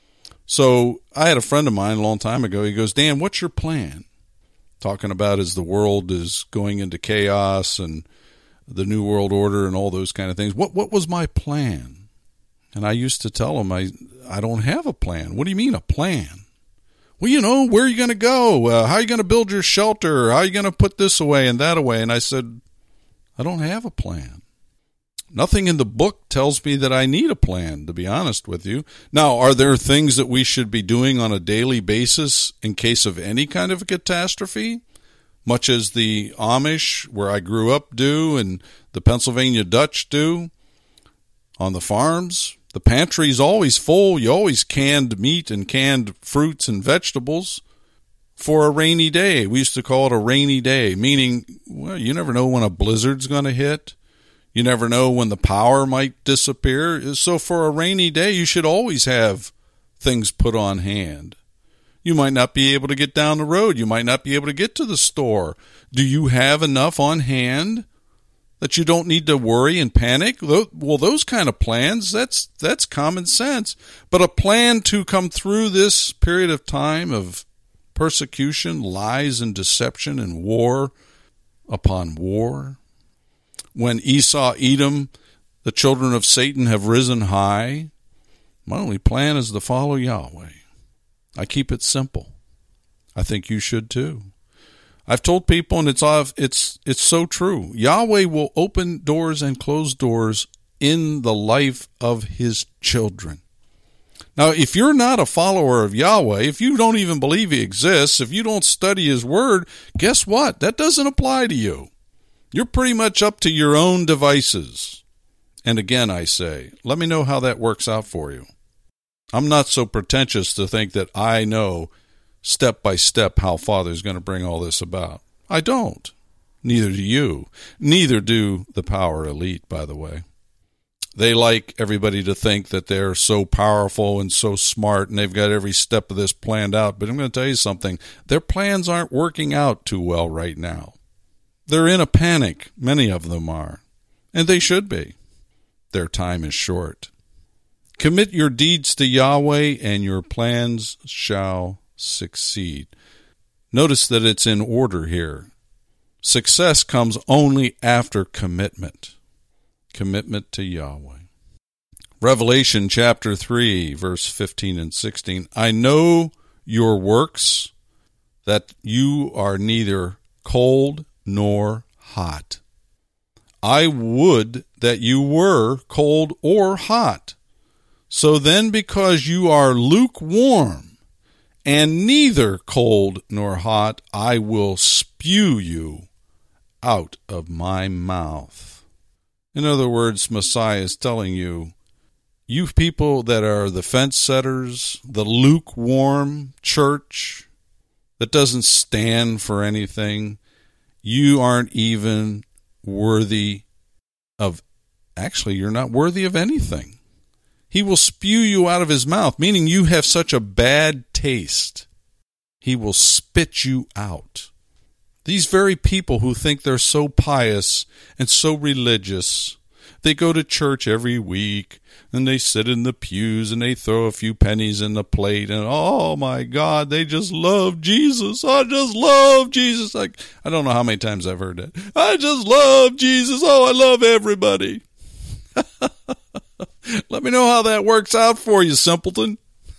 So I had a friend of mine a long time ago. He goes, Dan, what's your plan? Talking about as the world is going into chaos and the New World Order and all those kind of things. What was my plan? And I used to tell him, I don't have a plan. What do you mean a plan? Well, you know, where are you going to go? How are you going to build your shelter? How are you going to put this away and that away? And I said, I don't have a plan. Nothing in the book tells me that I need a plan, to be honest with you. Now, are there things that we should be doing on a daily basis in case of any kind of a catastrophe? Much as the Amish, where I grew up, do, and the Pennsylvania Dutch do on the farms. The pantry's always full. You always canned meat and canned fruits and vegetables for a rainy day. We used to call it a rainy day, meaning, well, you never know when a blizzard's going to hit. You never know when the power might disappear. So for a rainy day, you should always have things put on hand. You might not be able to get down the road. You might not be able to get to the store. Do you have enough on hand that you don't need to worry and panic? Well, those kind of plans, that's common sense. But a plan to come through this period of time of persecution, lies and deception and war upon war, when Esau, Edom, the children of Satan have risen high, my only plan is to follow Yahweh. I keep it simple. I think you should too. I've told people, and it's so true. Yahweh will open doors and close doors in the life of his children. Now, if you're not a follower of Yahweh, if you don't even believe he exists, if you don't study his word, guess what? That doesn't apply to you. You're pretty much up to your own devices. And again, I say, let me know how that works out for you. I'm not so pretentious to think that I know step by step how Father's going to bring all this about. I don't. Neither do you. Neither do the power elite, by the way. They like everybody to think that they're so powerful and so smart and they've got every step of this planned out. But I'm going to tell you something. Their plans aren't working out too well right now. They're in a panic. Many of them are. And they should be. Their time is short. Commit your deeds to Yahweh, and your plans shall succeed. Notice that it's in order here. Success comes only after commitment. Commitment to Yahweh. Revelation chapter 3, verse 15 and 16. I know your works, that you are neither cold nor hot. I would that you were cold or hot. So then, because you are lukewarm and neither cold nor hot, I will spew you out of my mouth. In other words, Messiah is telling you, you people that are the fence setters, the lukewarm church that doesn't stand for anything, you aren't even worthy of, actually, you're not worthy of anything. He will spew you out of his mouth, meaning you have such a bad taste. He will spit you out. These very people who think they're so pious and so religious, they go to church every week and they sit in the pews and they throw a few pennies in the plate and, oh my God, they just love Jesus. I just love Jesus. I don't know how many times I've heard that. I just love Jesus. Oh, I love everybody. Let me know how that works out for you, simpleton.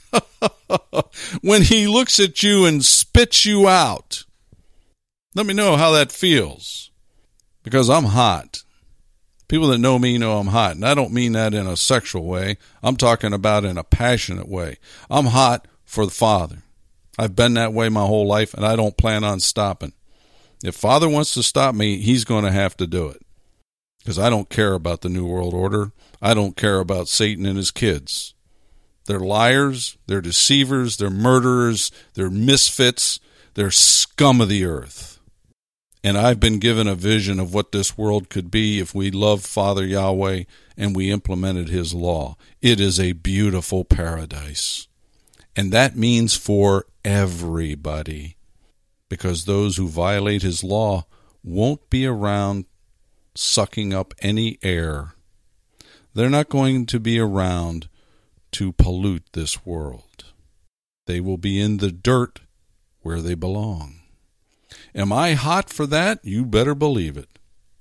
When he looks at you and spits you out, let me know how that feels. Because I'm hot. People that know me know I'm hot. And I don't mean that in a sexual way. I'm talking about in a passionate way. I'm hot for the Father. I've been that way my whole life, and I don't plan on stopping. If Father wants to stop me, he's going to have to do it. Because I don't care about the New World Order. I don't care about Satan and his kids. They're liars, they're deceivers, they're murderers, they're misfits, they're scum of the earth. And I've been given a vision of what this world could be if we loved Father Yahweh and we implemented his law. It is a beautiful paradise. And that means for everybody. Because those who violate his law won't be around sucking up any air. They're not going to be around to pollute this world. They will be in the dirt where they belong. Am I hot for that? You better believe it.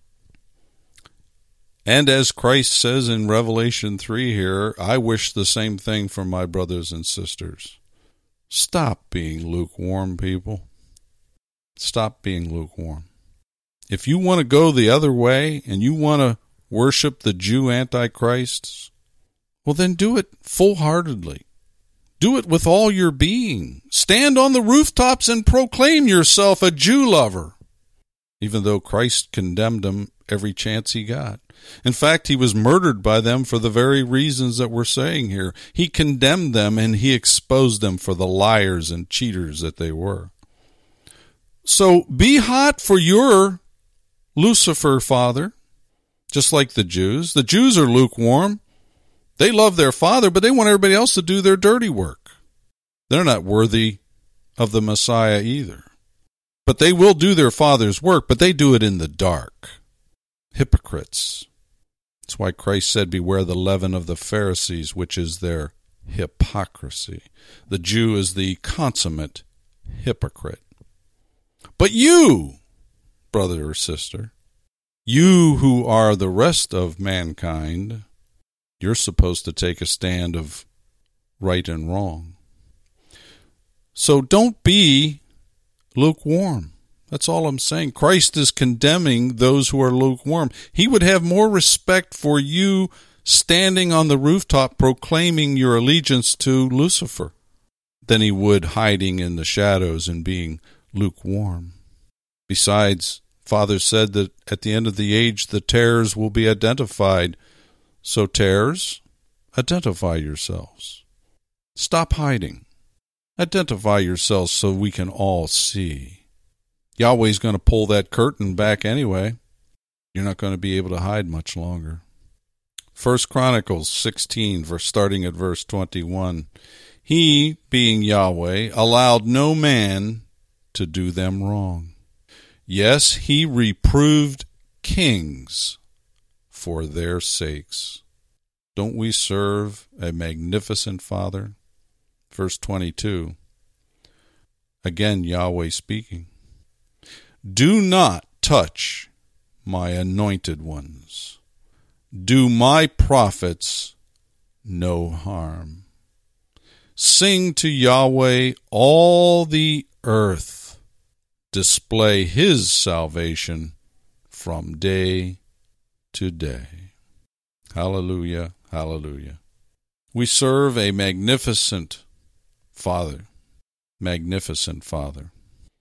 And as Christ says in Revelation 3 here, I wish the same thing for my brothers and sisters. Stop being lukewarm, people. Stop being lukewarm. If you want to go the other way and you want to worship the Jew antichrists, well then do it full-heartedly. Do it with all your being. Stand on the rooftops and proclaim yourself a Jew lover, even though Christ condemned them every chance he got. In fact, he was murdered by them for the very reasons that we're saying here. He condemned them and he exposed them for the liars and cheaters that they were. So be hot for your Lucifer father, just like the Jews. The Jews are lukewarm. They love their father, but they want everybody else to do their dirty work. They're not worthy of the Messiah either. But they will do their Father's work, but they do it in the dark. Hypocrites. That's why Christ said, beware the leaven of the Pharisees, which is their hypocrisy. The Jew is the consummate hypocrite. But you, brother or sister, you who are the rest of mankind, you're supposed to take a stand of right and wrong. So don't be lukewarm. That's all I'm saying. Christ is condemning those who are lukewarm. He would have more respect for you standing on the rooftop proclaiming your allegiance to Lucifer than he would hiding in the shadows and being lukewarm. Besides, Father said that at the end of the age, the tares will be identified. So tares, identify yourselves. Stop hiding. Identify yourselves so we can all see. Yahweh's going to pull that curtain back anyway. You're not going to be able to hide much longer. 1 Chronicles 16, starting at verse 21. He, being Yahweh, allowed no man to do them wrong. Yes, he reproved kings for their sakes. Don't we serve a magnificent Father? Verse 22. Again, Yahweh speaking. Do not touch my anointed ones. Do my prophets no harm. Sing to Yahweh all the earth. Display his salvation from day to day. Hallelujah, hallelujah. We serve a magnificent Father. Magnificent Father.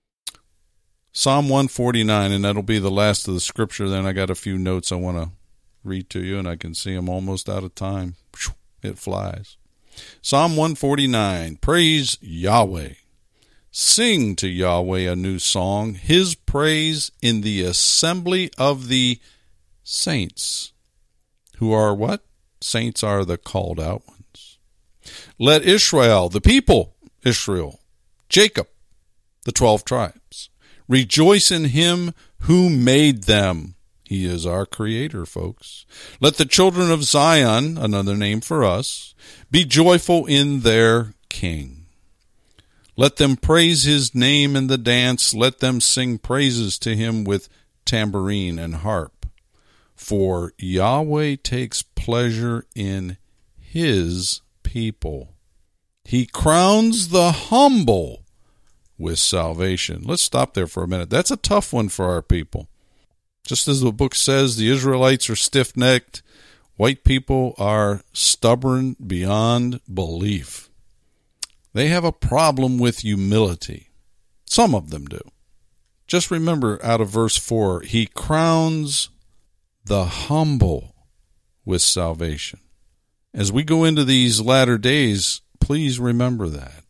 Psalm 149, and that'll be the last of the scripture. Then I got a few notes I want to read to you, and I can see I'm almost out of time. It flies. Psalm 149, praise Yahweh. Sing to Yahweh a new song, his praise in the assembly of the saints. Who are what? Saints are the called out ones. Let Israel, the people, Israel, Jacob, the 12 tribes, rejoice in him who made them. He is our creator, folks. Let the children of Zion, another name for us, be joyful in their king. Let them praise his name in the dance. Let them sing praises to him with tambourine and harp. For Yahweh takes pleasure in his people. He crowns the humble with salvation. Let's stop there for a minute. That's a tough one for our people. Just as the book says, the Israelites are stiff-necked. White people are stubborn beyond belief. They have a problem with humility. Some of them do. Just remember out of verse 4, he crowns the humble with salvation. As we go into these latter days, please remember that.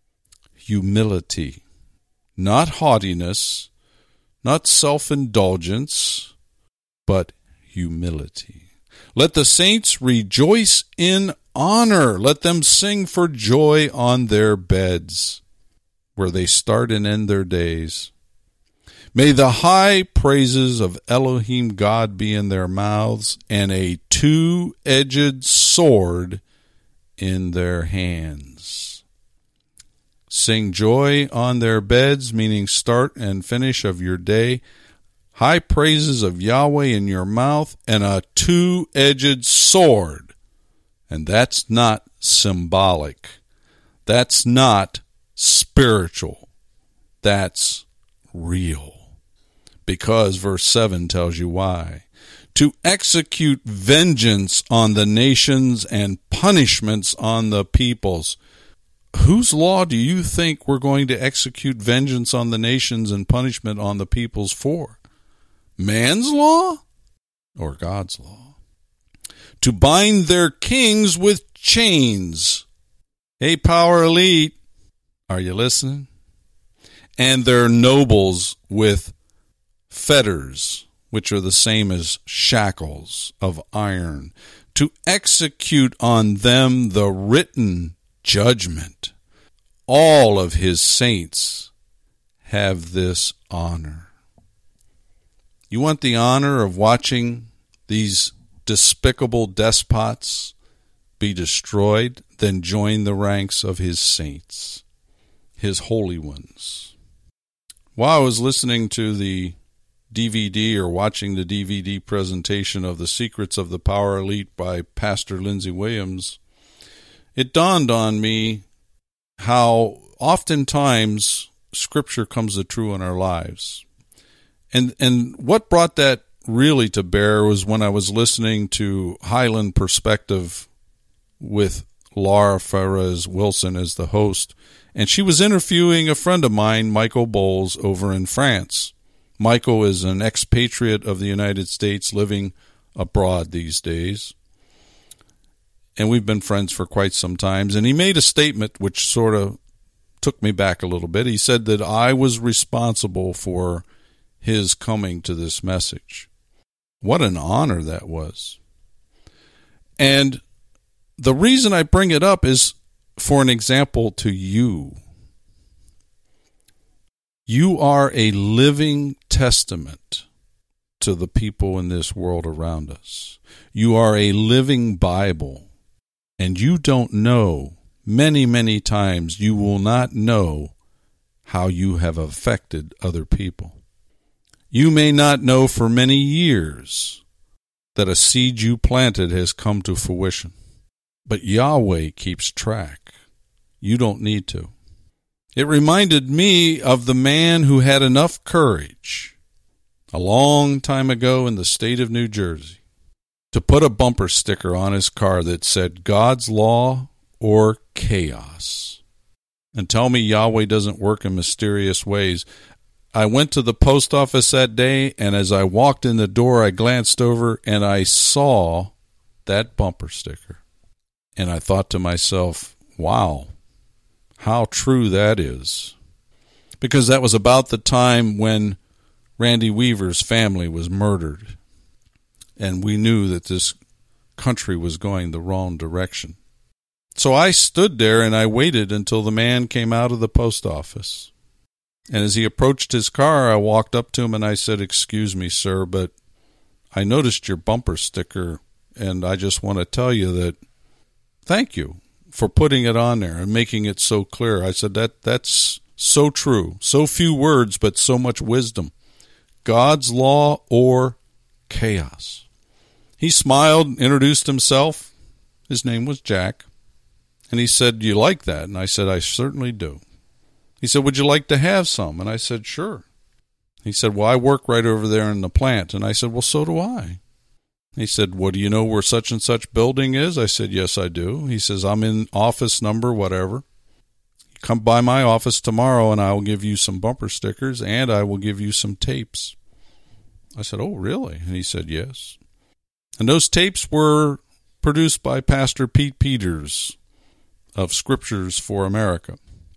Humility. Not haughtiness, not self-indulgence, but humility. Let the saints rejoice in honor. Let them sing for joy on their beds, where they start and end their days. May the high praises of Elohim God be in their mouths, and a two-edged sword in their hands. Sing joy on their beds, meaning start and finish of your day. High praises of Yahweh in your mouth, and a two-edged sword. And that's not symbolic. That's not spiritual. That's real. Because verse 7 tells you why. To execute vengeance on the nations and punishments on the peoples. Whose law do you think we're going to execute vengeance on the nations and punishment on the peoples for? Man's law or God's law? To bind their kings with chains. Hey, power elite, are you listening? And their nobles with fetters, which are the same as shackles of iron, to execute on them the written judgment. all of his saints have this honor. You want the honor of watching these despicable despots be destroyed? Then join the ranks of his saints, his holy ones. While I was listening to the DVD or watching the DVD presentation of The Secrets of the Power Elite by Pastor Lindsey Williams, it dawned on me how oftentimes Scripture comes true in our lives. And what brought that really to bear was when I was listening to Highland Perspective with Laura Ferrez Wilson as the host, and she was interviewing a friend of mine, Michael Bowles, over in France. Michael is an expatriate of the United States living abroad these days, and we've been friends for quite some time. And he made a statement which sort of took me back a little bit. He said that I was responsible for his coming to this message. What an honor that was. And the reason I bring it up is for an example to you. You are a living testament to the people in this world around us. You are a living Bible, and you don't know, many, many times you will not know how you have affected other people. You may not know for many years that a seed you planted has come to fruition. But Yahweh keeps track. You don't need to. It reminded me of the man who had enough courage a long time ago in the state of New Jersey to put a bumper sticker on his car that said God's law or chaos. And tell me Yahweh doesn't work in mysterious ways. I went to the post office that day, and as I walked in the door, I glanced over and I saw that bumper sticker. And I thought to myself, wow, how true that is. Because that was about the time when Randy Weaver's family was murdered. And we knew that this country was going the wrong direction. So I stood there and I waited until the man came out of the post office. And as he approached his car, I walked up to him and I said, "Excuse me, sir, but I noticed your bumper sticker, and I just want to tell you that thank you for putting it on there and making it so clear." I said, that's so true. So few words, but so much wisdom. God's law or chaos. He smiled, introduced himself. His name was Jack. And he said, "You like that?" And I said, "I certainly do." He said, "Would you like to have some?" And I said, "Sure." He said, "Well, I work right over there in the plant." And I said, "Well, so do I." He said, "Well, do you know where such and such building is?" I said, "Yes, I do." He says, "I'm in office number whatever. Come by my office tomorrow and I will give you some bumper stickers and I will give you some tapes." I said, "Oh, really?" And he said, "Yes." And those tapes were produced by Pastor Pete Peters of Scriptures for America.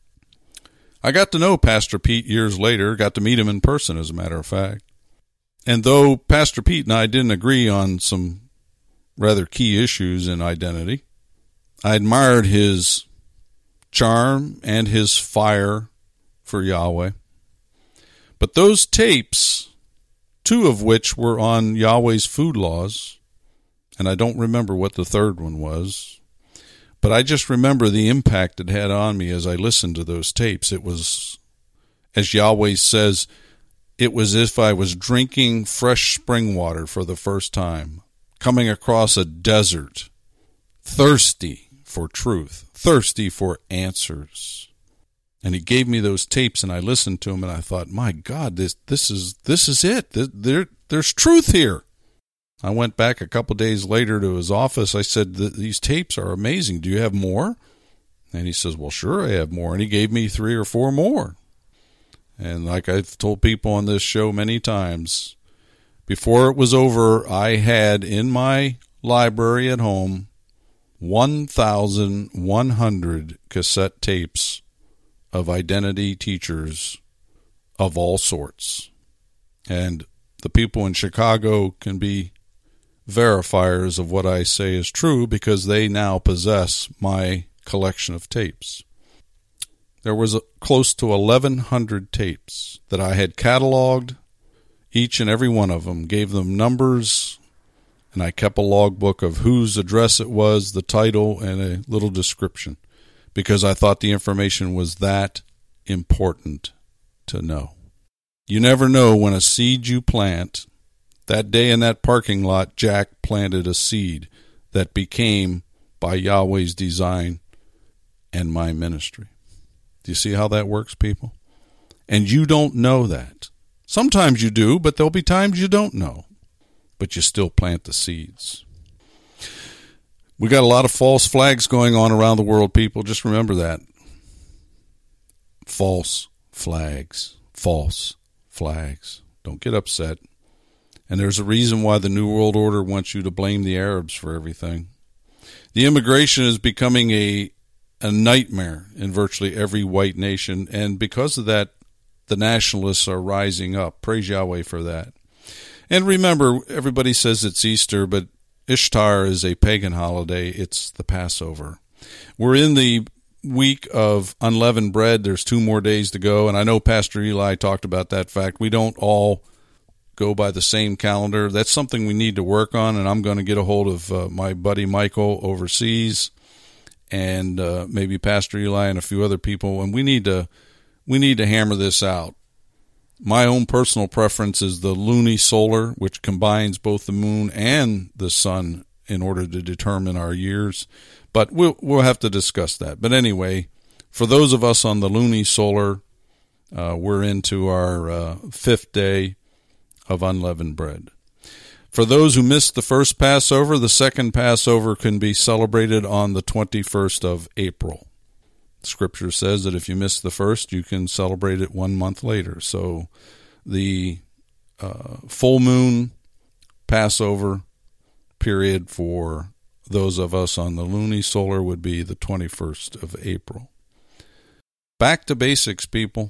I got to know Pastor Pete years later, got to meet him in person, as a matter of fact. And though Pastor Pete and I didn't agree on some rather key issues in identity, I admired his charm and his fire for Yahweh. But those tapes, two of which were on Yahweh's food laws, and I don't remember what the third one was, but I just remember the impact it had on me as I listened to those tapes. It was, as Yahweh says, it was as if I was drinking fresh spring water for the first time, coming across a desert, thirsty for truth, thirsty for answers. And he gave me those tapes, and I listened to them, and I thought, my God, this is it. There's truth here. I went back a couple days later to his office. I said, "These tapes are amazing. Do you have more?" And he says, "Well, sure, I have more." And he gave me 3 or 4 more. And like I've told people on this show many times, before it was over, I had in my library at home 1,100 cassette tapes of identity teachers of all sorts. And the people in Chicago can be verifiers of what I say is true because they now possess my collection of tapes. there was close to 1,100 tapes that I had cataloged, each and every one of them, gave them numbers, and I kept a logbook of whose address it was, the title, and a little description, because I thought the information was that important to know. You never know when a seed you plant. That day in that parking lot, Jack planted a seed that became, by Yahweh's design, and my ministry. Do you see how that works, people? And you don't know that. Sometimes you do, but there'll be times you don't know. But you still plant the seeds. We got a lot of false flags going on around the world, people. Just remember that. False flags. False flags. Don't get upset. And there's a reason why the New World Order wants you to blame the Arabs for everything. The immigration is becoming a nightmare in virtually every white nation, and because of that, the nationalists are rising up. Praise Yahweh for that. And remember, everybody says it's Easter, but Ishtar is a pagan holiday. It's the Passover. We're in the week of unleavened bread. There's 2 more days to go, and I know Pastor Eli talked about that fact. We don't all go by the same calendar. That's something we need to work on, and I'm going to get a hold of my buddy Michael overseas, and maybe Pastor Eli and a few other people, and we need to hammer this out. My own personal preference is the lunisolar, which combines both the moon and the sun in order to determine our years, but we'll have to discuss that. But anyway, for those of us on the lunisolar, we're into our 5th day of unleavened bread. For those who missed the first Passover, the second Passover can be celebrated on the 21st of April. Scripture says that if you miss the first, you can celebrate it 1 month later. So the full moon Passover period for those of us on the lunisolar would be the 21st of April. Back to basics, people.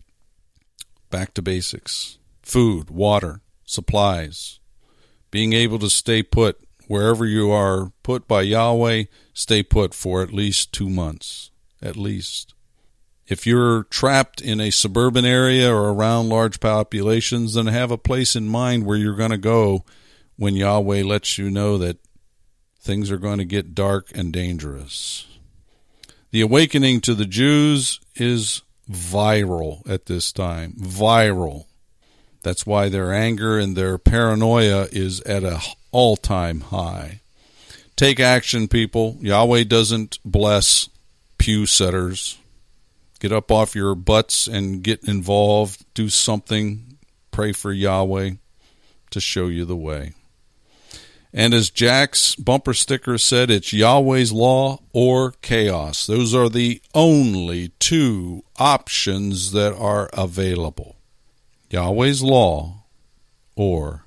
Back to basics. Food, water, supplies, being able to stay put wherever you are put by Yahweh, stay put for at least 2 months, at least. If you're trapped in a suburban area or around large populations, then have a place in mind where you're going to go when Yahweh lets you know that things are going to get dark and dangerous. The awakening to the Jews is viral at this time, viral. That's why their anger and their paranoia is at an all-time high. Take action, people. Yahweh doesn't bless pew setters. Get up off your butts and get involved. Do something. Pray for Yahweh to show you the way. And as Jack's bumper sticker said, it's Yahweh's law or chaos. Those are the only 2 options that are available. Yahweh's law or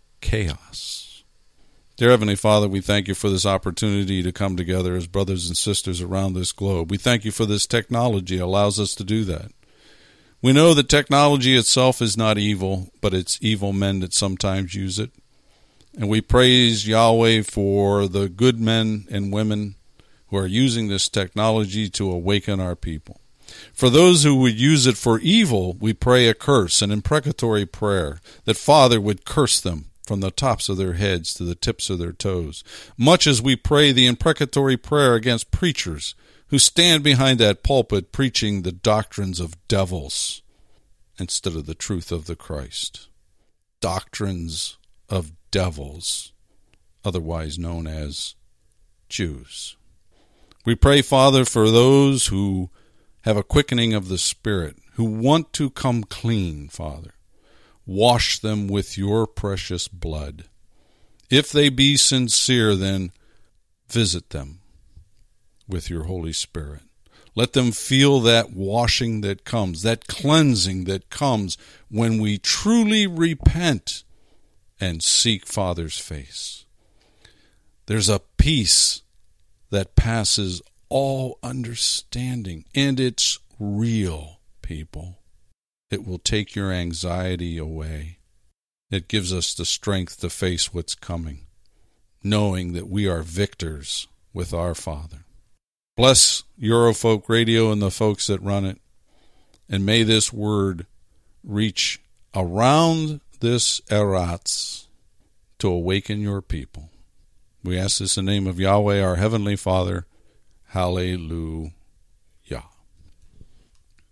chaos. Dear Heavenly Father, we thank you for this opportunity to come together as brothers and sisters around this globe. We thank you for this technology that allows us to do that. We know that technology itself is not evil, but it's evil men that sometimes use it. And we praise Yahweh for the good men and women who are using this technology to awaken our people. For those who would use it for evil, we pray a curse, an imprecatory prayer, that Father would curse them from the tops of their heads to the tips of their toes, much as we pray the imprecatory prayer against preachers who stand behind that pulpit preaching the doctrines of devils instead of the truth of the Christ. Doctrines of devils, otherwise known as Jews. We pray, Father, for those who have a quickening of the Spirit, who want to come clean, Father. Wash them with your precious blood. If they be sincere, then visit them with your Holy Spirit. Let them feel that washing that comes, that cleansing that comes when we truly repent and seek Father's face. There's a peace that passes all understanding, and it's real, people. It will take your anxiety away. It gives us the strength to face what's coming, knowing that we are victors with our Father. Bless Eurofolk Radio and the folks that run it. And may this word reach around this Eretz to awaken your people. We ask this in the name of Yahweh, our Heavenly Father. Hallelujah.